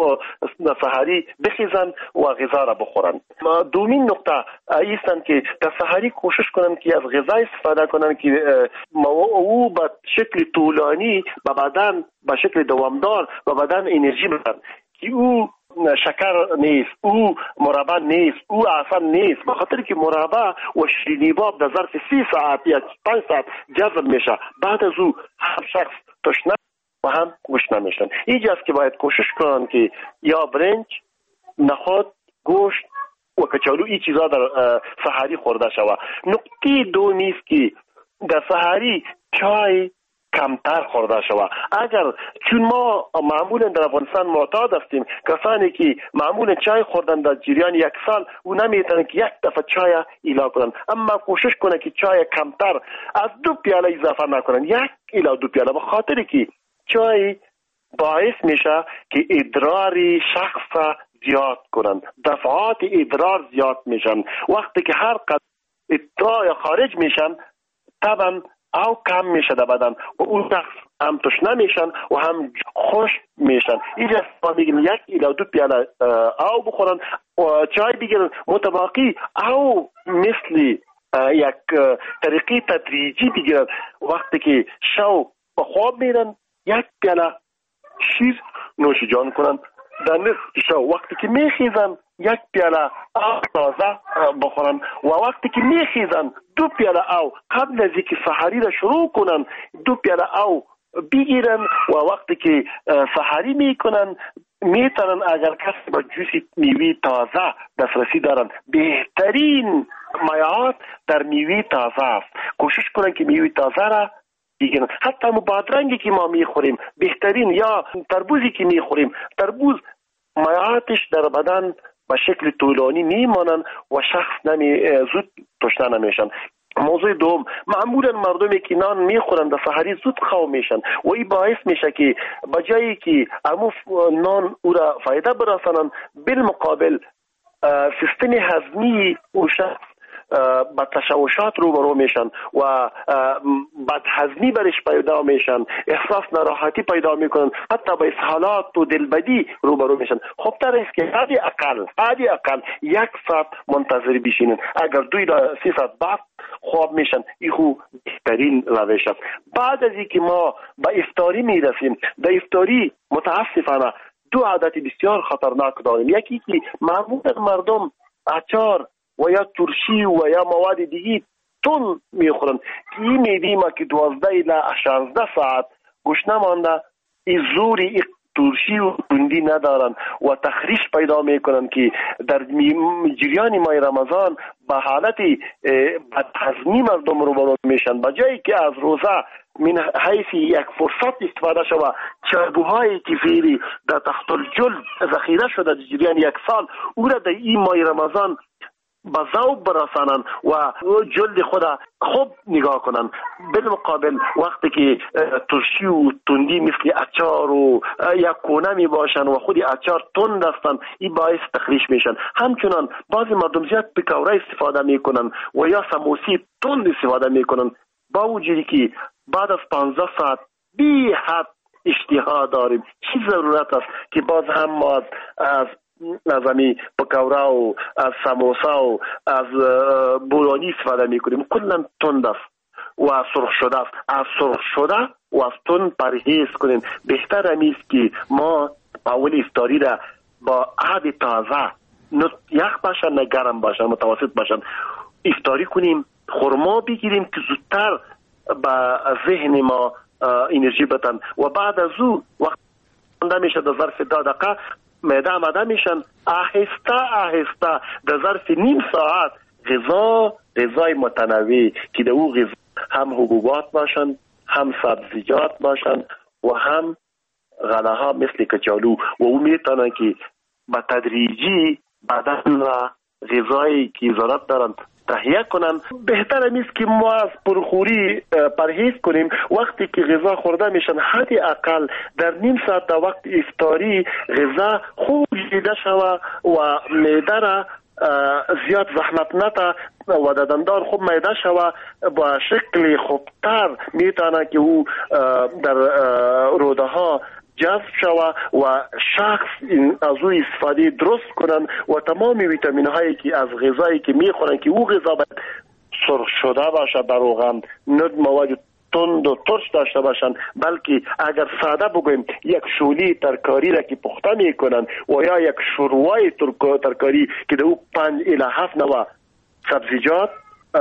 سحری بخیزن و غذا را بخورن. دومین نقطه ایستن که در سحری کوشش کنن که از غذا استفاده کنن که او به شکل طولانی به بدن به شکل دوامدار به بدن انرژی بدن، که او شکر نیست، او مربع نیست، او عسل نیست، به خاطر که مربع و شیرینی‌باب در ظرف 3 ساعت یا 5 ساعت جذب میشه، بعد از او هم شخص تشنه و هم گوشت نمیشن. اینجاست که باید کوشش کنن که یا برنج، نخود، گوشت و کچالو این چیزا در سحری خورده شود. نقطه دومی است که در سحری چای کمتر خورده شود. اگر چون ما معمولا در افغانستان معتاد هستیم، کسانی که معمولا چای خوردن در جریان 1 سال او نمیتونن که یک دفعه چای ایلا کنن، اما کوشش کنن که چای کمتر از 2 پیاله اضافه نکنن، 1 الی 2 پیاله، به خاطر که چای باعث میشه که ادرار شخص زیاد کنن، دفعات ادرار زیاد میشن. وقتی که هر قدر ادرار خارج میشن طبعا او کم میشه در بدن و اون شخص هم تشنه میشن و هم خوش میشن. اینجا ما میگیم 1 الی 2 پیاله او بخورن و چای بگیرن، متباقی او مثل یک طریقی تدریجی بگیرن. وقتی که شو به خواب میرن 1 پیاله شیر نوش جان کنن، در نصف شو وقتی که میخیزن 1 پیاله آب تازه بخورن و وقتی که میخیزن 2 پیاله او قبل از اینکه سحری را شروع کنن 2 پیاله او بگیرن و وقتی که سحری میکنن میتونن اگر کسی با جوس میوه تازه دسترسی دارن، بهترین مایعات در میوه تازه است، کوشش کنن که میوه تازه را بگیرن. حتی بادرنگی که ما میخوریم بهترین، یا تربوزی که میخوریم، تربوز مایعاتش در بدن به شکل طولانی میمانن و شخص زود تشنه نمیشن. موضوع دوم، معمولا مردمی که نان میخورن در سحری زود خواب میشن و این باعث میشه که بجایی که امو نان او را فایده برسانن، بالمقابل سیستم هضمی او شخص با تشوشات روبرو میشن و بدهضمی برش پیدا میشن، احساس ناراحتی پیدا میکنن، حتی با اسهالات و دلبدی روبرو میشن. خب تر است که حدی اقل 1 ساعت منتظر بشینن، اگر 2 تا 3 ساعت بعد خواب میشن ایخو بهترین روش است. بعد از اینکه ما به افطاری میرسیم، در افطاری متاسفانه 2 عادت بسیار خطرناک داریم. یکی که معمولا مردم اچار و یا ترشی و یا مواد دیگی تون میخورن که این میدیم که 12 الی 16 ساعت گوشت نمانده، این زوری ترشی و تندی ندارن و تخریش پیدا میکنن که در جریان ماه رمضان به حالت بدهضمی مردم روبرو میشن. بجایی که از روزه من حیث یک فرصت استفاده شود، چربوهایی که فعلی در تحت الجلد ذخیره شده در جریان 1 سال او را در این ماه رمضان با ذوق برسانن و جلد خود خوب نگاه کنن. بالمقابل وقتی که ترشی و تندی مثل اچار و یا کونه می باشن و خودی اچار تند هستن، این باعث تخریش میشن. همچنان بعضی مردم زیاد پکوره استفاده میکنن و یا سموسی تند استفاده میکنن، با وجودی که بعد از 15 ساعت بی حد اشتها داریم. چی ضرورت است که باز هم ما از همین پکوړه و از سموسا و از بولونی استفاده میکنیم؟ کلا تند است و سرخ شده است. از سرخ شده و از تند پرهیز کنیم. بهتر است که ما اول افطاری را با آب تازه، نه یخ باشن نه گرم باشن، متوسط باشن، افطاری کنیم. خرما بگیریم که زودتر به ذهن ما انرژی بدن و بعد از او وقت میشه در ظرف 10 دقیقه معده آماده میشن. آهسته در ظرف نیم ساعت غذای متنوع که در او غذا هم حبوبات باشن، هم سبزیجات باشن و هم غله ها مثل کچالو و او میتونن که به تدریجی بدن و غذایی که ضرورت دارن تهیه کنن. بهتر است که ما از پرخوری پرهیز کنیم. وقتی که غذا خورده میشن حد اقل در نیم ساعت در وقت افطاری غذا خوب جیده شوه و معده را زیاد زحمت نده و دندان خوب میده شوه با شکل خوبتر میتونه که او در روده ها جذب شوه و شخص از او استفاده درست کنن و تمام ویتامین هایی که از غذایی که میخورن که او غذا باید سرخ شده باشه، در روغن نه مواد تند و ترش داشته باشن، بلکه اگر ساده بگویم یک شولی ترکاری را که پخته میکنن و یا یک شوروای ترکاری که در او 5 الی 7 نوع سبزیجات،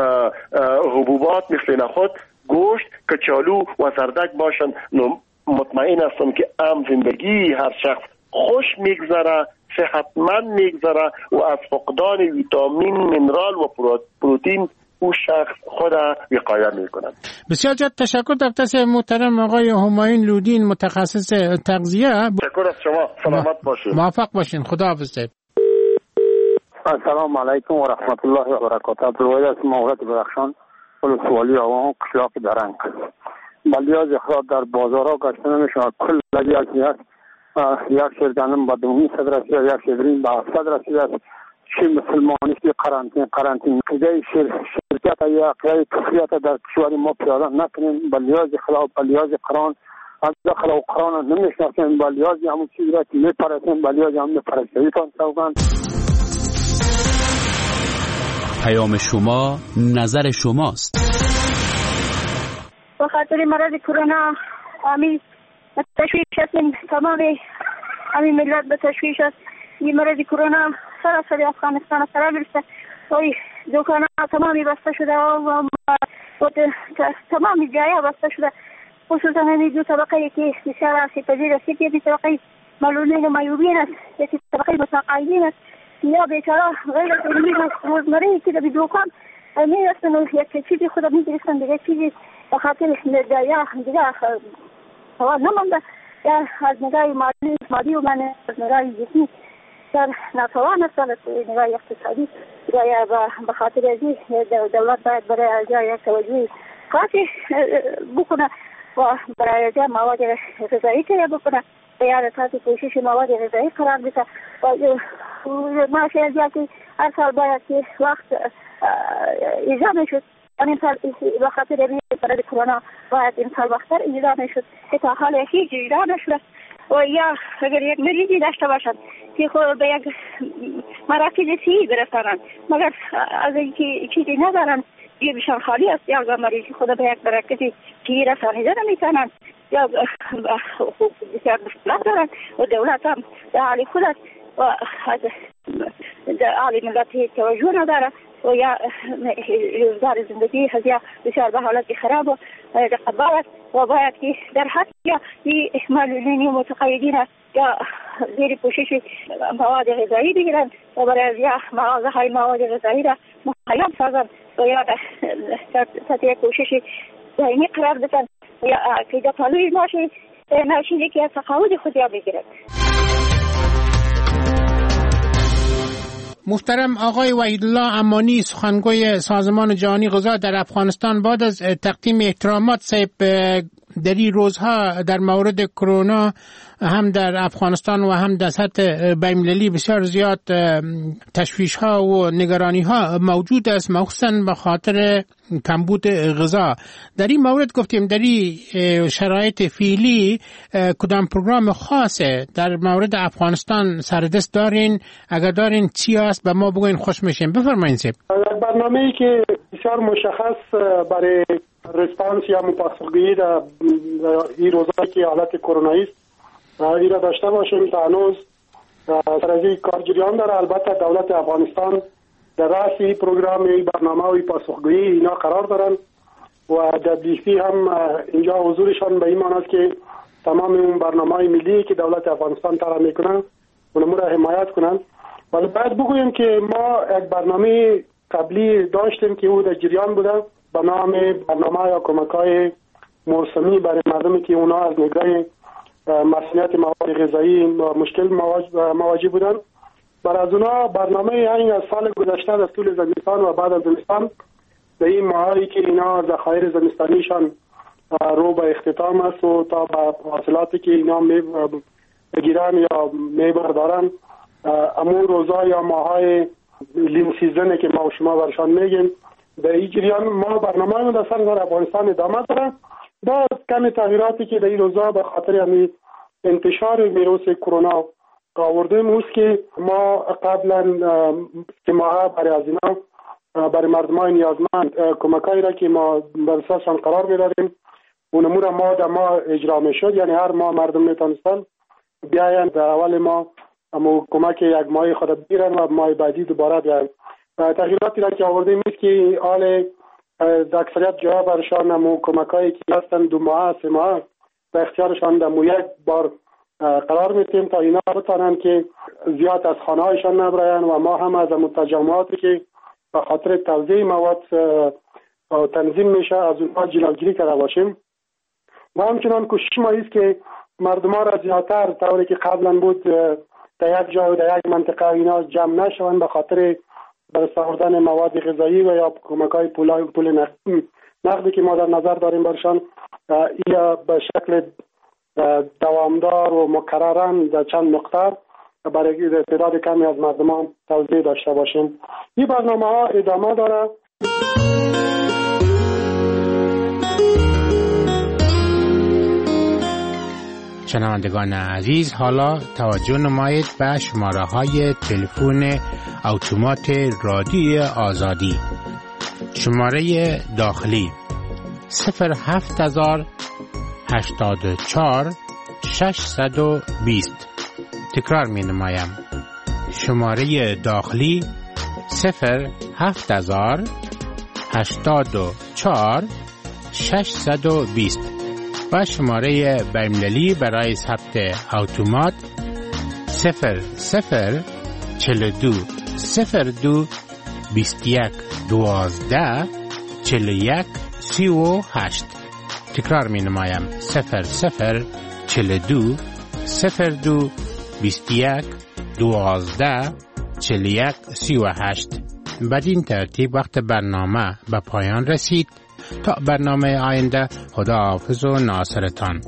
حبوبات مثل نخود، گوشت، کچالو و زردک باشن، مطمئن هستم که زندگی هر شخص خوش میگذره، صحتمند میگذره و از فقدان ویتامین، منرال و پروتئین او شخص خود وقایه میکنه. بسیار زیاد تشکر دکتر صاحب محترم آقای همایون لودین، متخصص تغذیه. تشکر از شما. سلامت باشین. موفق باشین. خداحافظ. السلام علیکم و رحمت الله و برکاته. عبدالواحد از مهورت بدخشان، ولسوالی آوان، قشلاق درنگ. بلیاز اخراج در بازارها گشته نمیشود. کل لگیاتی هست. یک شرگانم با 2 صد رسید، یک شدرین با 700 رسید است. چی مسلمانی که قرانتین قیده شرکت یا قیده کفریت در کشور ما پیاده نکنیم. بلیاز خلاف بلیاز قرآن از داخل و قرآن نمیشناسیم. بلیاز همون چیزی را که میپرستیم بلیاز هم میپرستیتان سوگند. پیام شما نظر شماست. به خاطر مرض کرونا همین تشویش هستیم، تمام همین ملت به تشویش است. این مرض کرونا سراسر افغانستان سر برسه و دکان ها تمامی بسته شده و تمامی جای بسته شده، خصوصا همین 2 طبقه که بسیار آسیب پذیر است. یکی طبقه معلولین و معیوبین است، یکی طبقه متقاعدین است یا بیچاره غیر علمی روزمره که در دکان میرسن و یک چیزی خود میگیرستن دیگه چیزی به خاطر یا دیگه نمانده یا از نگاه مادی و من از نگاه جسمی در ناتوان است، از نگاه اقتصادی یا به خاطر ازی دولت باید برای جای یک توجهی خاصی بکنه و برای جای مواد غذایی تیه بکنه و یا رساط کوشش مواد غذایی قرار بده و ماشی از یکی هر سال باید که وقت ایجا میشد. این سال به خاطر برای کرونا باید این سال وقتر ایجا میشد که تا حال هیچ ایجا نشد و یا اگر یک مریضی داشته باشد که خود به یک مراکز صحی برسانند مگر از اینکه چیزی ندارند یا بشان خالی است یا مریضی خود به یک مراکز صحی رسانیده نمیتونند یا بسیار مشکلات دارند و دولت هم در حال خود است و در حال ملت توجه نداره و یا روزگار زندگی هزیا بسیار به حالت خراب و دقبارت و باید که در حد یا معلولین و متقاعدین یا زیر پوشش مواد غذایی بگیرن و برای یا مغازه های مواد غذایی را مهیا سازن و یا تحت یک کوشش دائمی قرار بدن و یا که پالوی ماشین که از تقاعد خود یا بگیرد. محترم آقای وحیدالله امانی، سخنگوی سازمان جهانی غذا در افغانستان، بعد از تقدیم احترامات صاحب در این روزها در مورد کرونا هم در افغانستان و هم در سطح بین‌المللی بسیار زیاد تشویش ها و نگرانی ها موجود است، مخصوصا به خاطر کمبود غذا. در این مورد گفتیم در این شرایط فعلی کدام پروگرام خاصه در مورد افغانستان سردست دارین؟ اگر دارین چی است به ما بگوین، خوش میشیم. بفرمایید. برنامه‌ای که بسیار مشخص برای ریسپانس یا پاسخگویی در این روزایی که حالت کرونایی است این را داشته باشیم. تا هنوز سر از این کار جریان داره. البته دولت افغانستان در رأس این پروگرام، این برنامه و پاسخگویی اینا قرار دارن و در دیسی هم اینجا حضورشان به این معنی است که تمام اون برنامه ملی که دولت افغانستان طرح میکنن اونمو را حمایت کنن. ولی بعد بگویم که ما یک برنامه قبلی داشتیم که او در جریان بوده به نام برنامه یا کمک‌های موسمی برای مردمی که اونا از نگاه مسئولیت مواد غذایی مشکل مواجه بودن. برای از اونا برنامه این از سال گذشته در طول زمستان و بعد از زمستان به این ماهایی که اینا ذخایر زمستانیشان رو به اختتام است و تا به حاصلاتی که اینا بگیرن یا میبردارن امون روزا یا ماهای لین سیزنه که ما و شما برشان میگیم به این جریان ما برنامه در سراسر افغانستان ادامه داره. با کمی تغییراتی که در این روزا به خاطر همین انتشار ویروس کرونا آوردیم اوست که ما قبلا 3 ماه برای از اینا برای مردمان نیازمند کمکایی را که ما بر اساسشان قرار میدادیم اونمو را ما اجرا میشد. یعنی هر ماه مردم میتونستن بیاین در اول ما اما کمک یک ماه خود بگیرن و ماه بعدی دوباره بیاین. تغییراتی را که آوردیم است که حال در اکثریت جاها برشان اما کمکایی که هستن 2 ماه 3 ماه به اختیارشان در یک بار قرار میتیم تا اینا بتانن که زیاد از خانه هایشان نبراین و ما هم از متجمعاتی که به خاطر توزیع مواد تنظیم میشه از اونها جلوگیری کرده باشیم. و همچنان کوشش ما است که مردم ها را زیادتر طوری که قبلا بود در یک جا و در یک منطقه اینا جمع نشوند به خاطر برس آوردن مواد غذایی و یا کمک‌های پول نقدی که ما در نظر داریم برشان یا به شکل دوامدار و مکررن در چند نقطه برای تعداد کمی از مردمان توزیع داشته باشیم. این برنامه ها ادامه داره. شنوندگان عزیز، حالا توجه نمایید به شماره های تلفن اتومات رادیو آزادی. شماره داخلی 07084 620. تکرار می نمایم. شماره داخلی 07084 620 و شماره بین‌المللی برای ثبت اتومات 0042 02 21 12 41 38. تکرار می نمایم 0042 02 21 12 41 38. بدین ترتیب وقت برنامه به پایان رسید. تا برنامه آینده، خداحافظ و ناصرتان.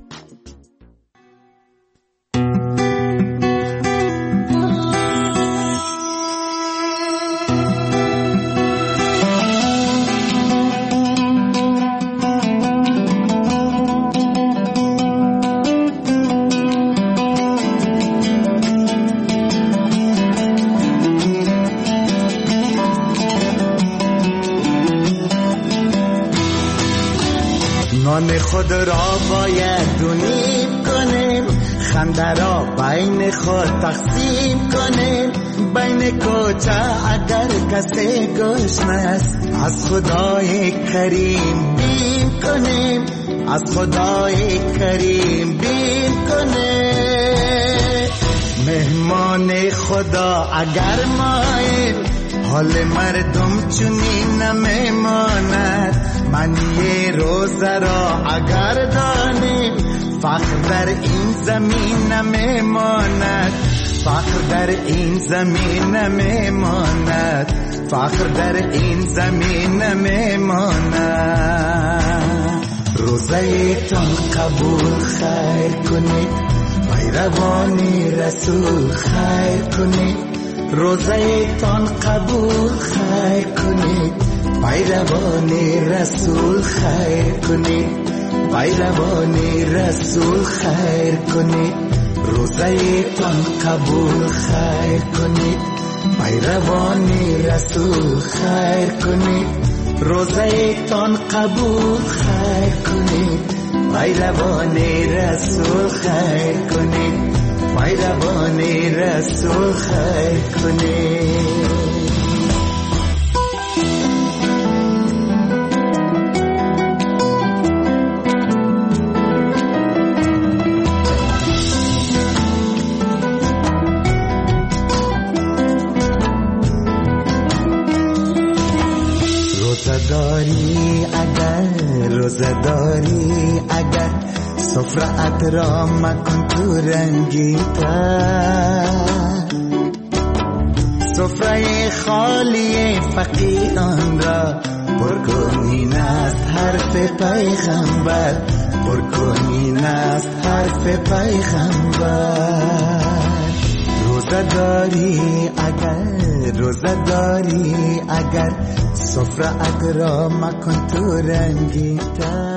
خود را باید دونیم کنیم، خنده را بین خود تقسیم کنیم. بین کوچه اگر کسی گشنه است، از خدای کریم بیم کنیم، از خدای کریم بیم کنیم. مهمان خدا اگر ماییم، حال مردم چونین نمیماند. معنی روزه را اگر دانیم، فقر در این زمین نمیماند، فقر در این زمین نمیماند، فقر در این زمین نمیماند. روزه‌تان قبول خیر کنید پیروان رسول خیر کنید روزه‌تان قبول خیر کنید پیروان رسول خیر کنید پیروان رسول خیر کنید روزه‌تان قبول خیر کنید پیروان رسول خیر کنید روزه‌تان قبول خیر کنید پیروان رسول خیر کنید پیروان رسول خیر کنید روزداری اگر سفره‌ات را مکن تو رنگین‌تر سفره خالی فقیران را پر کن این است حرف پیغمبر پر کن این است حرف پیغمبر روزداری اگر سفره‌ات را مکن تو رنگین‌تر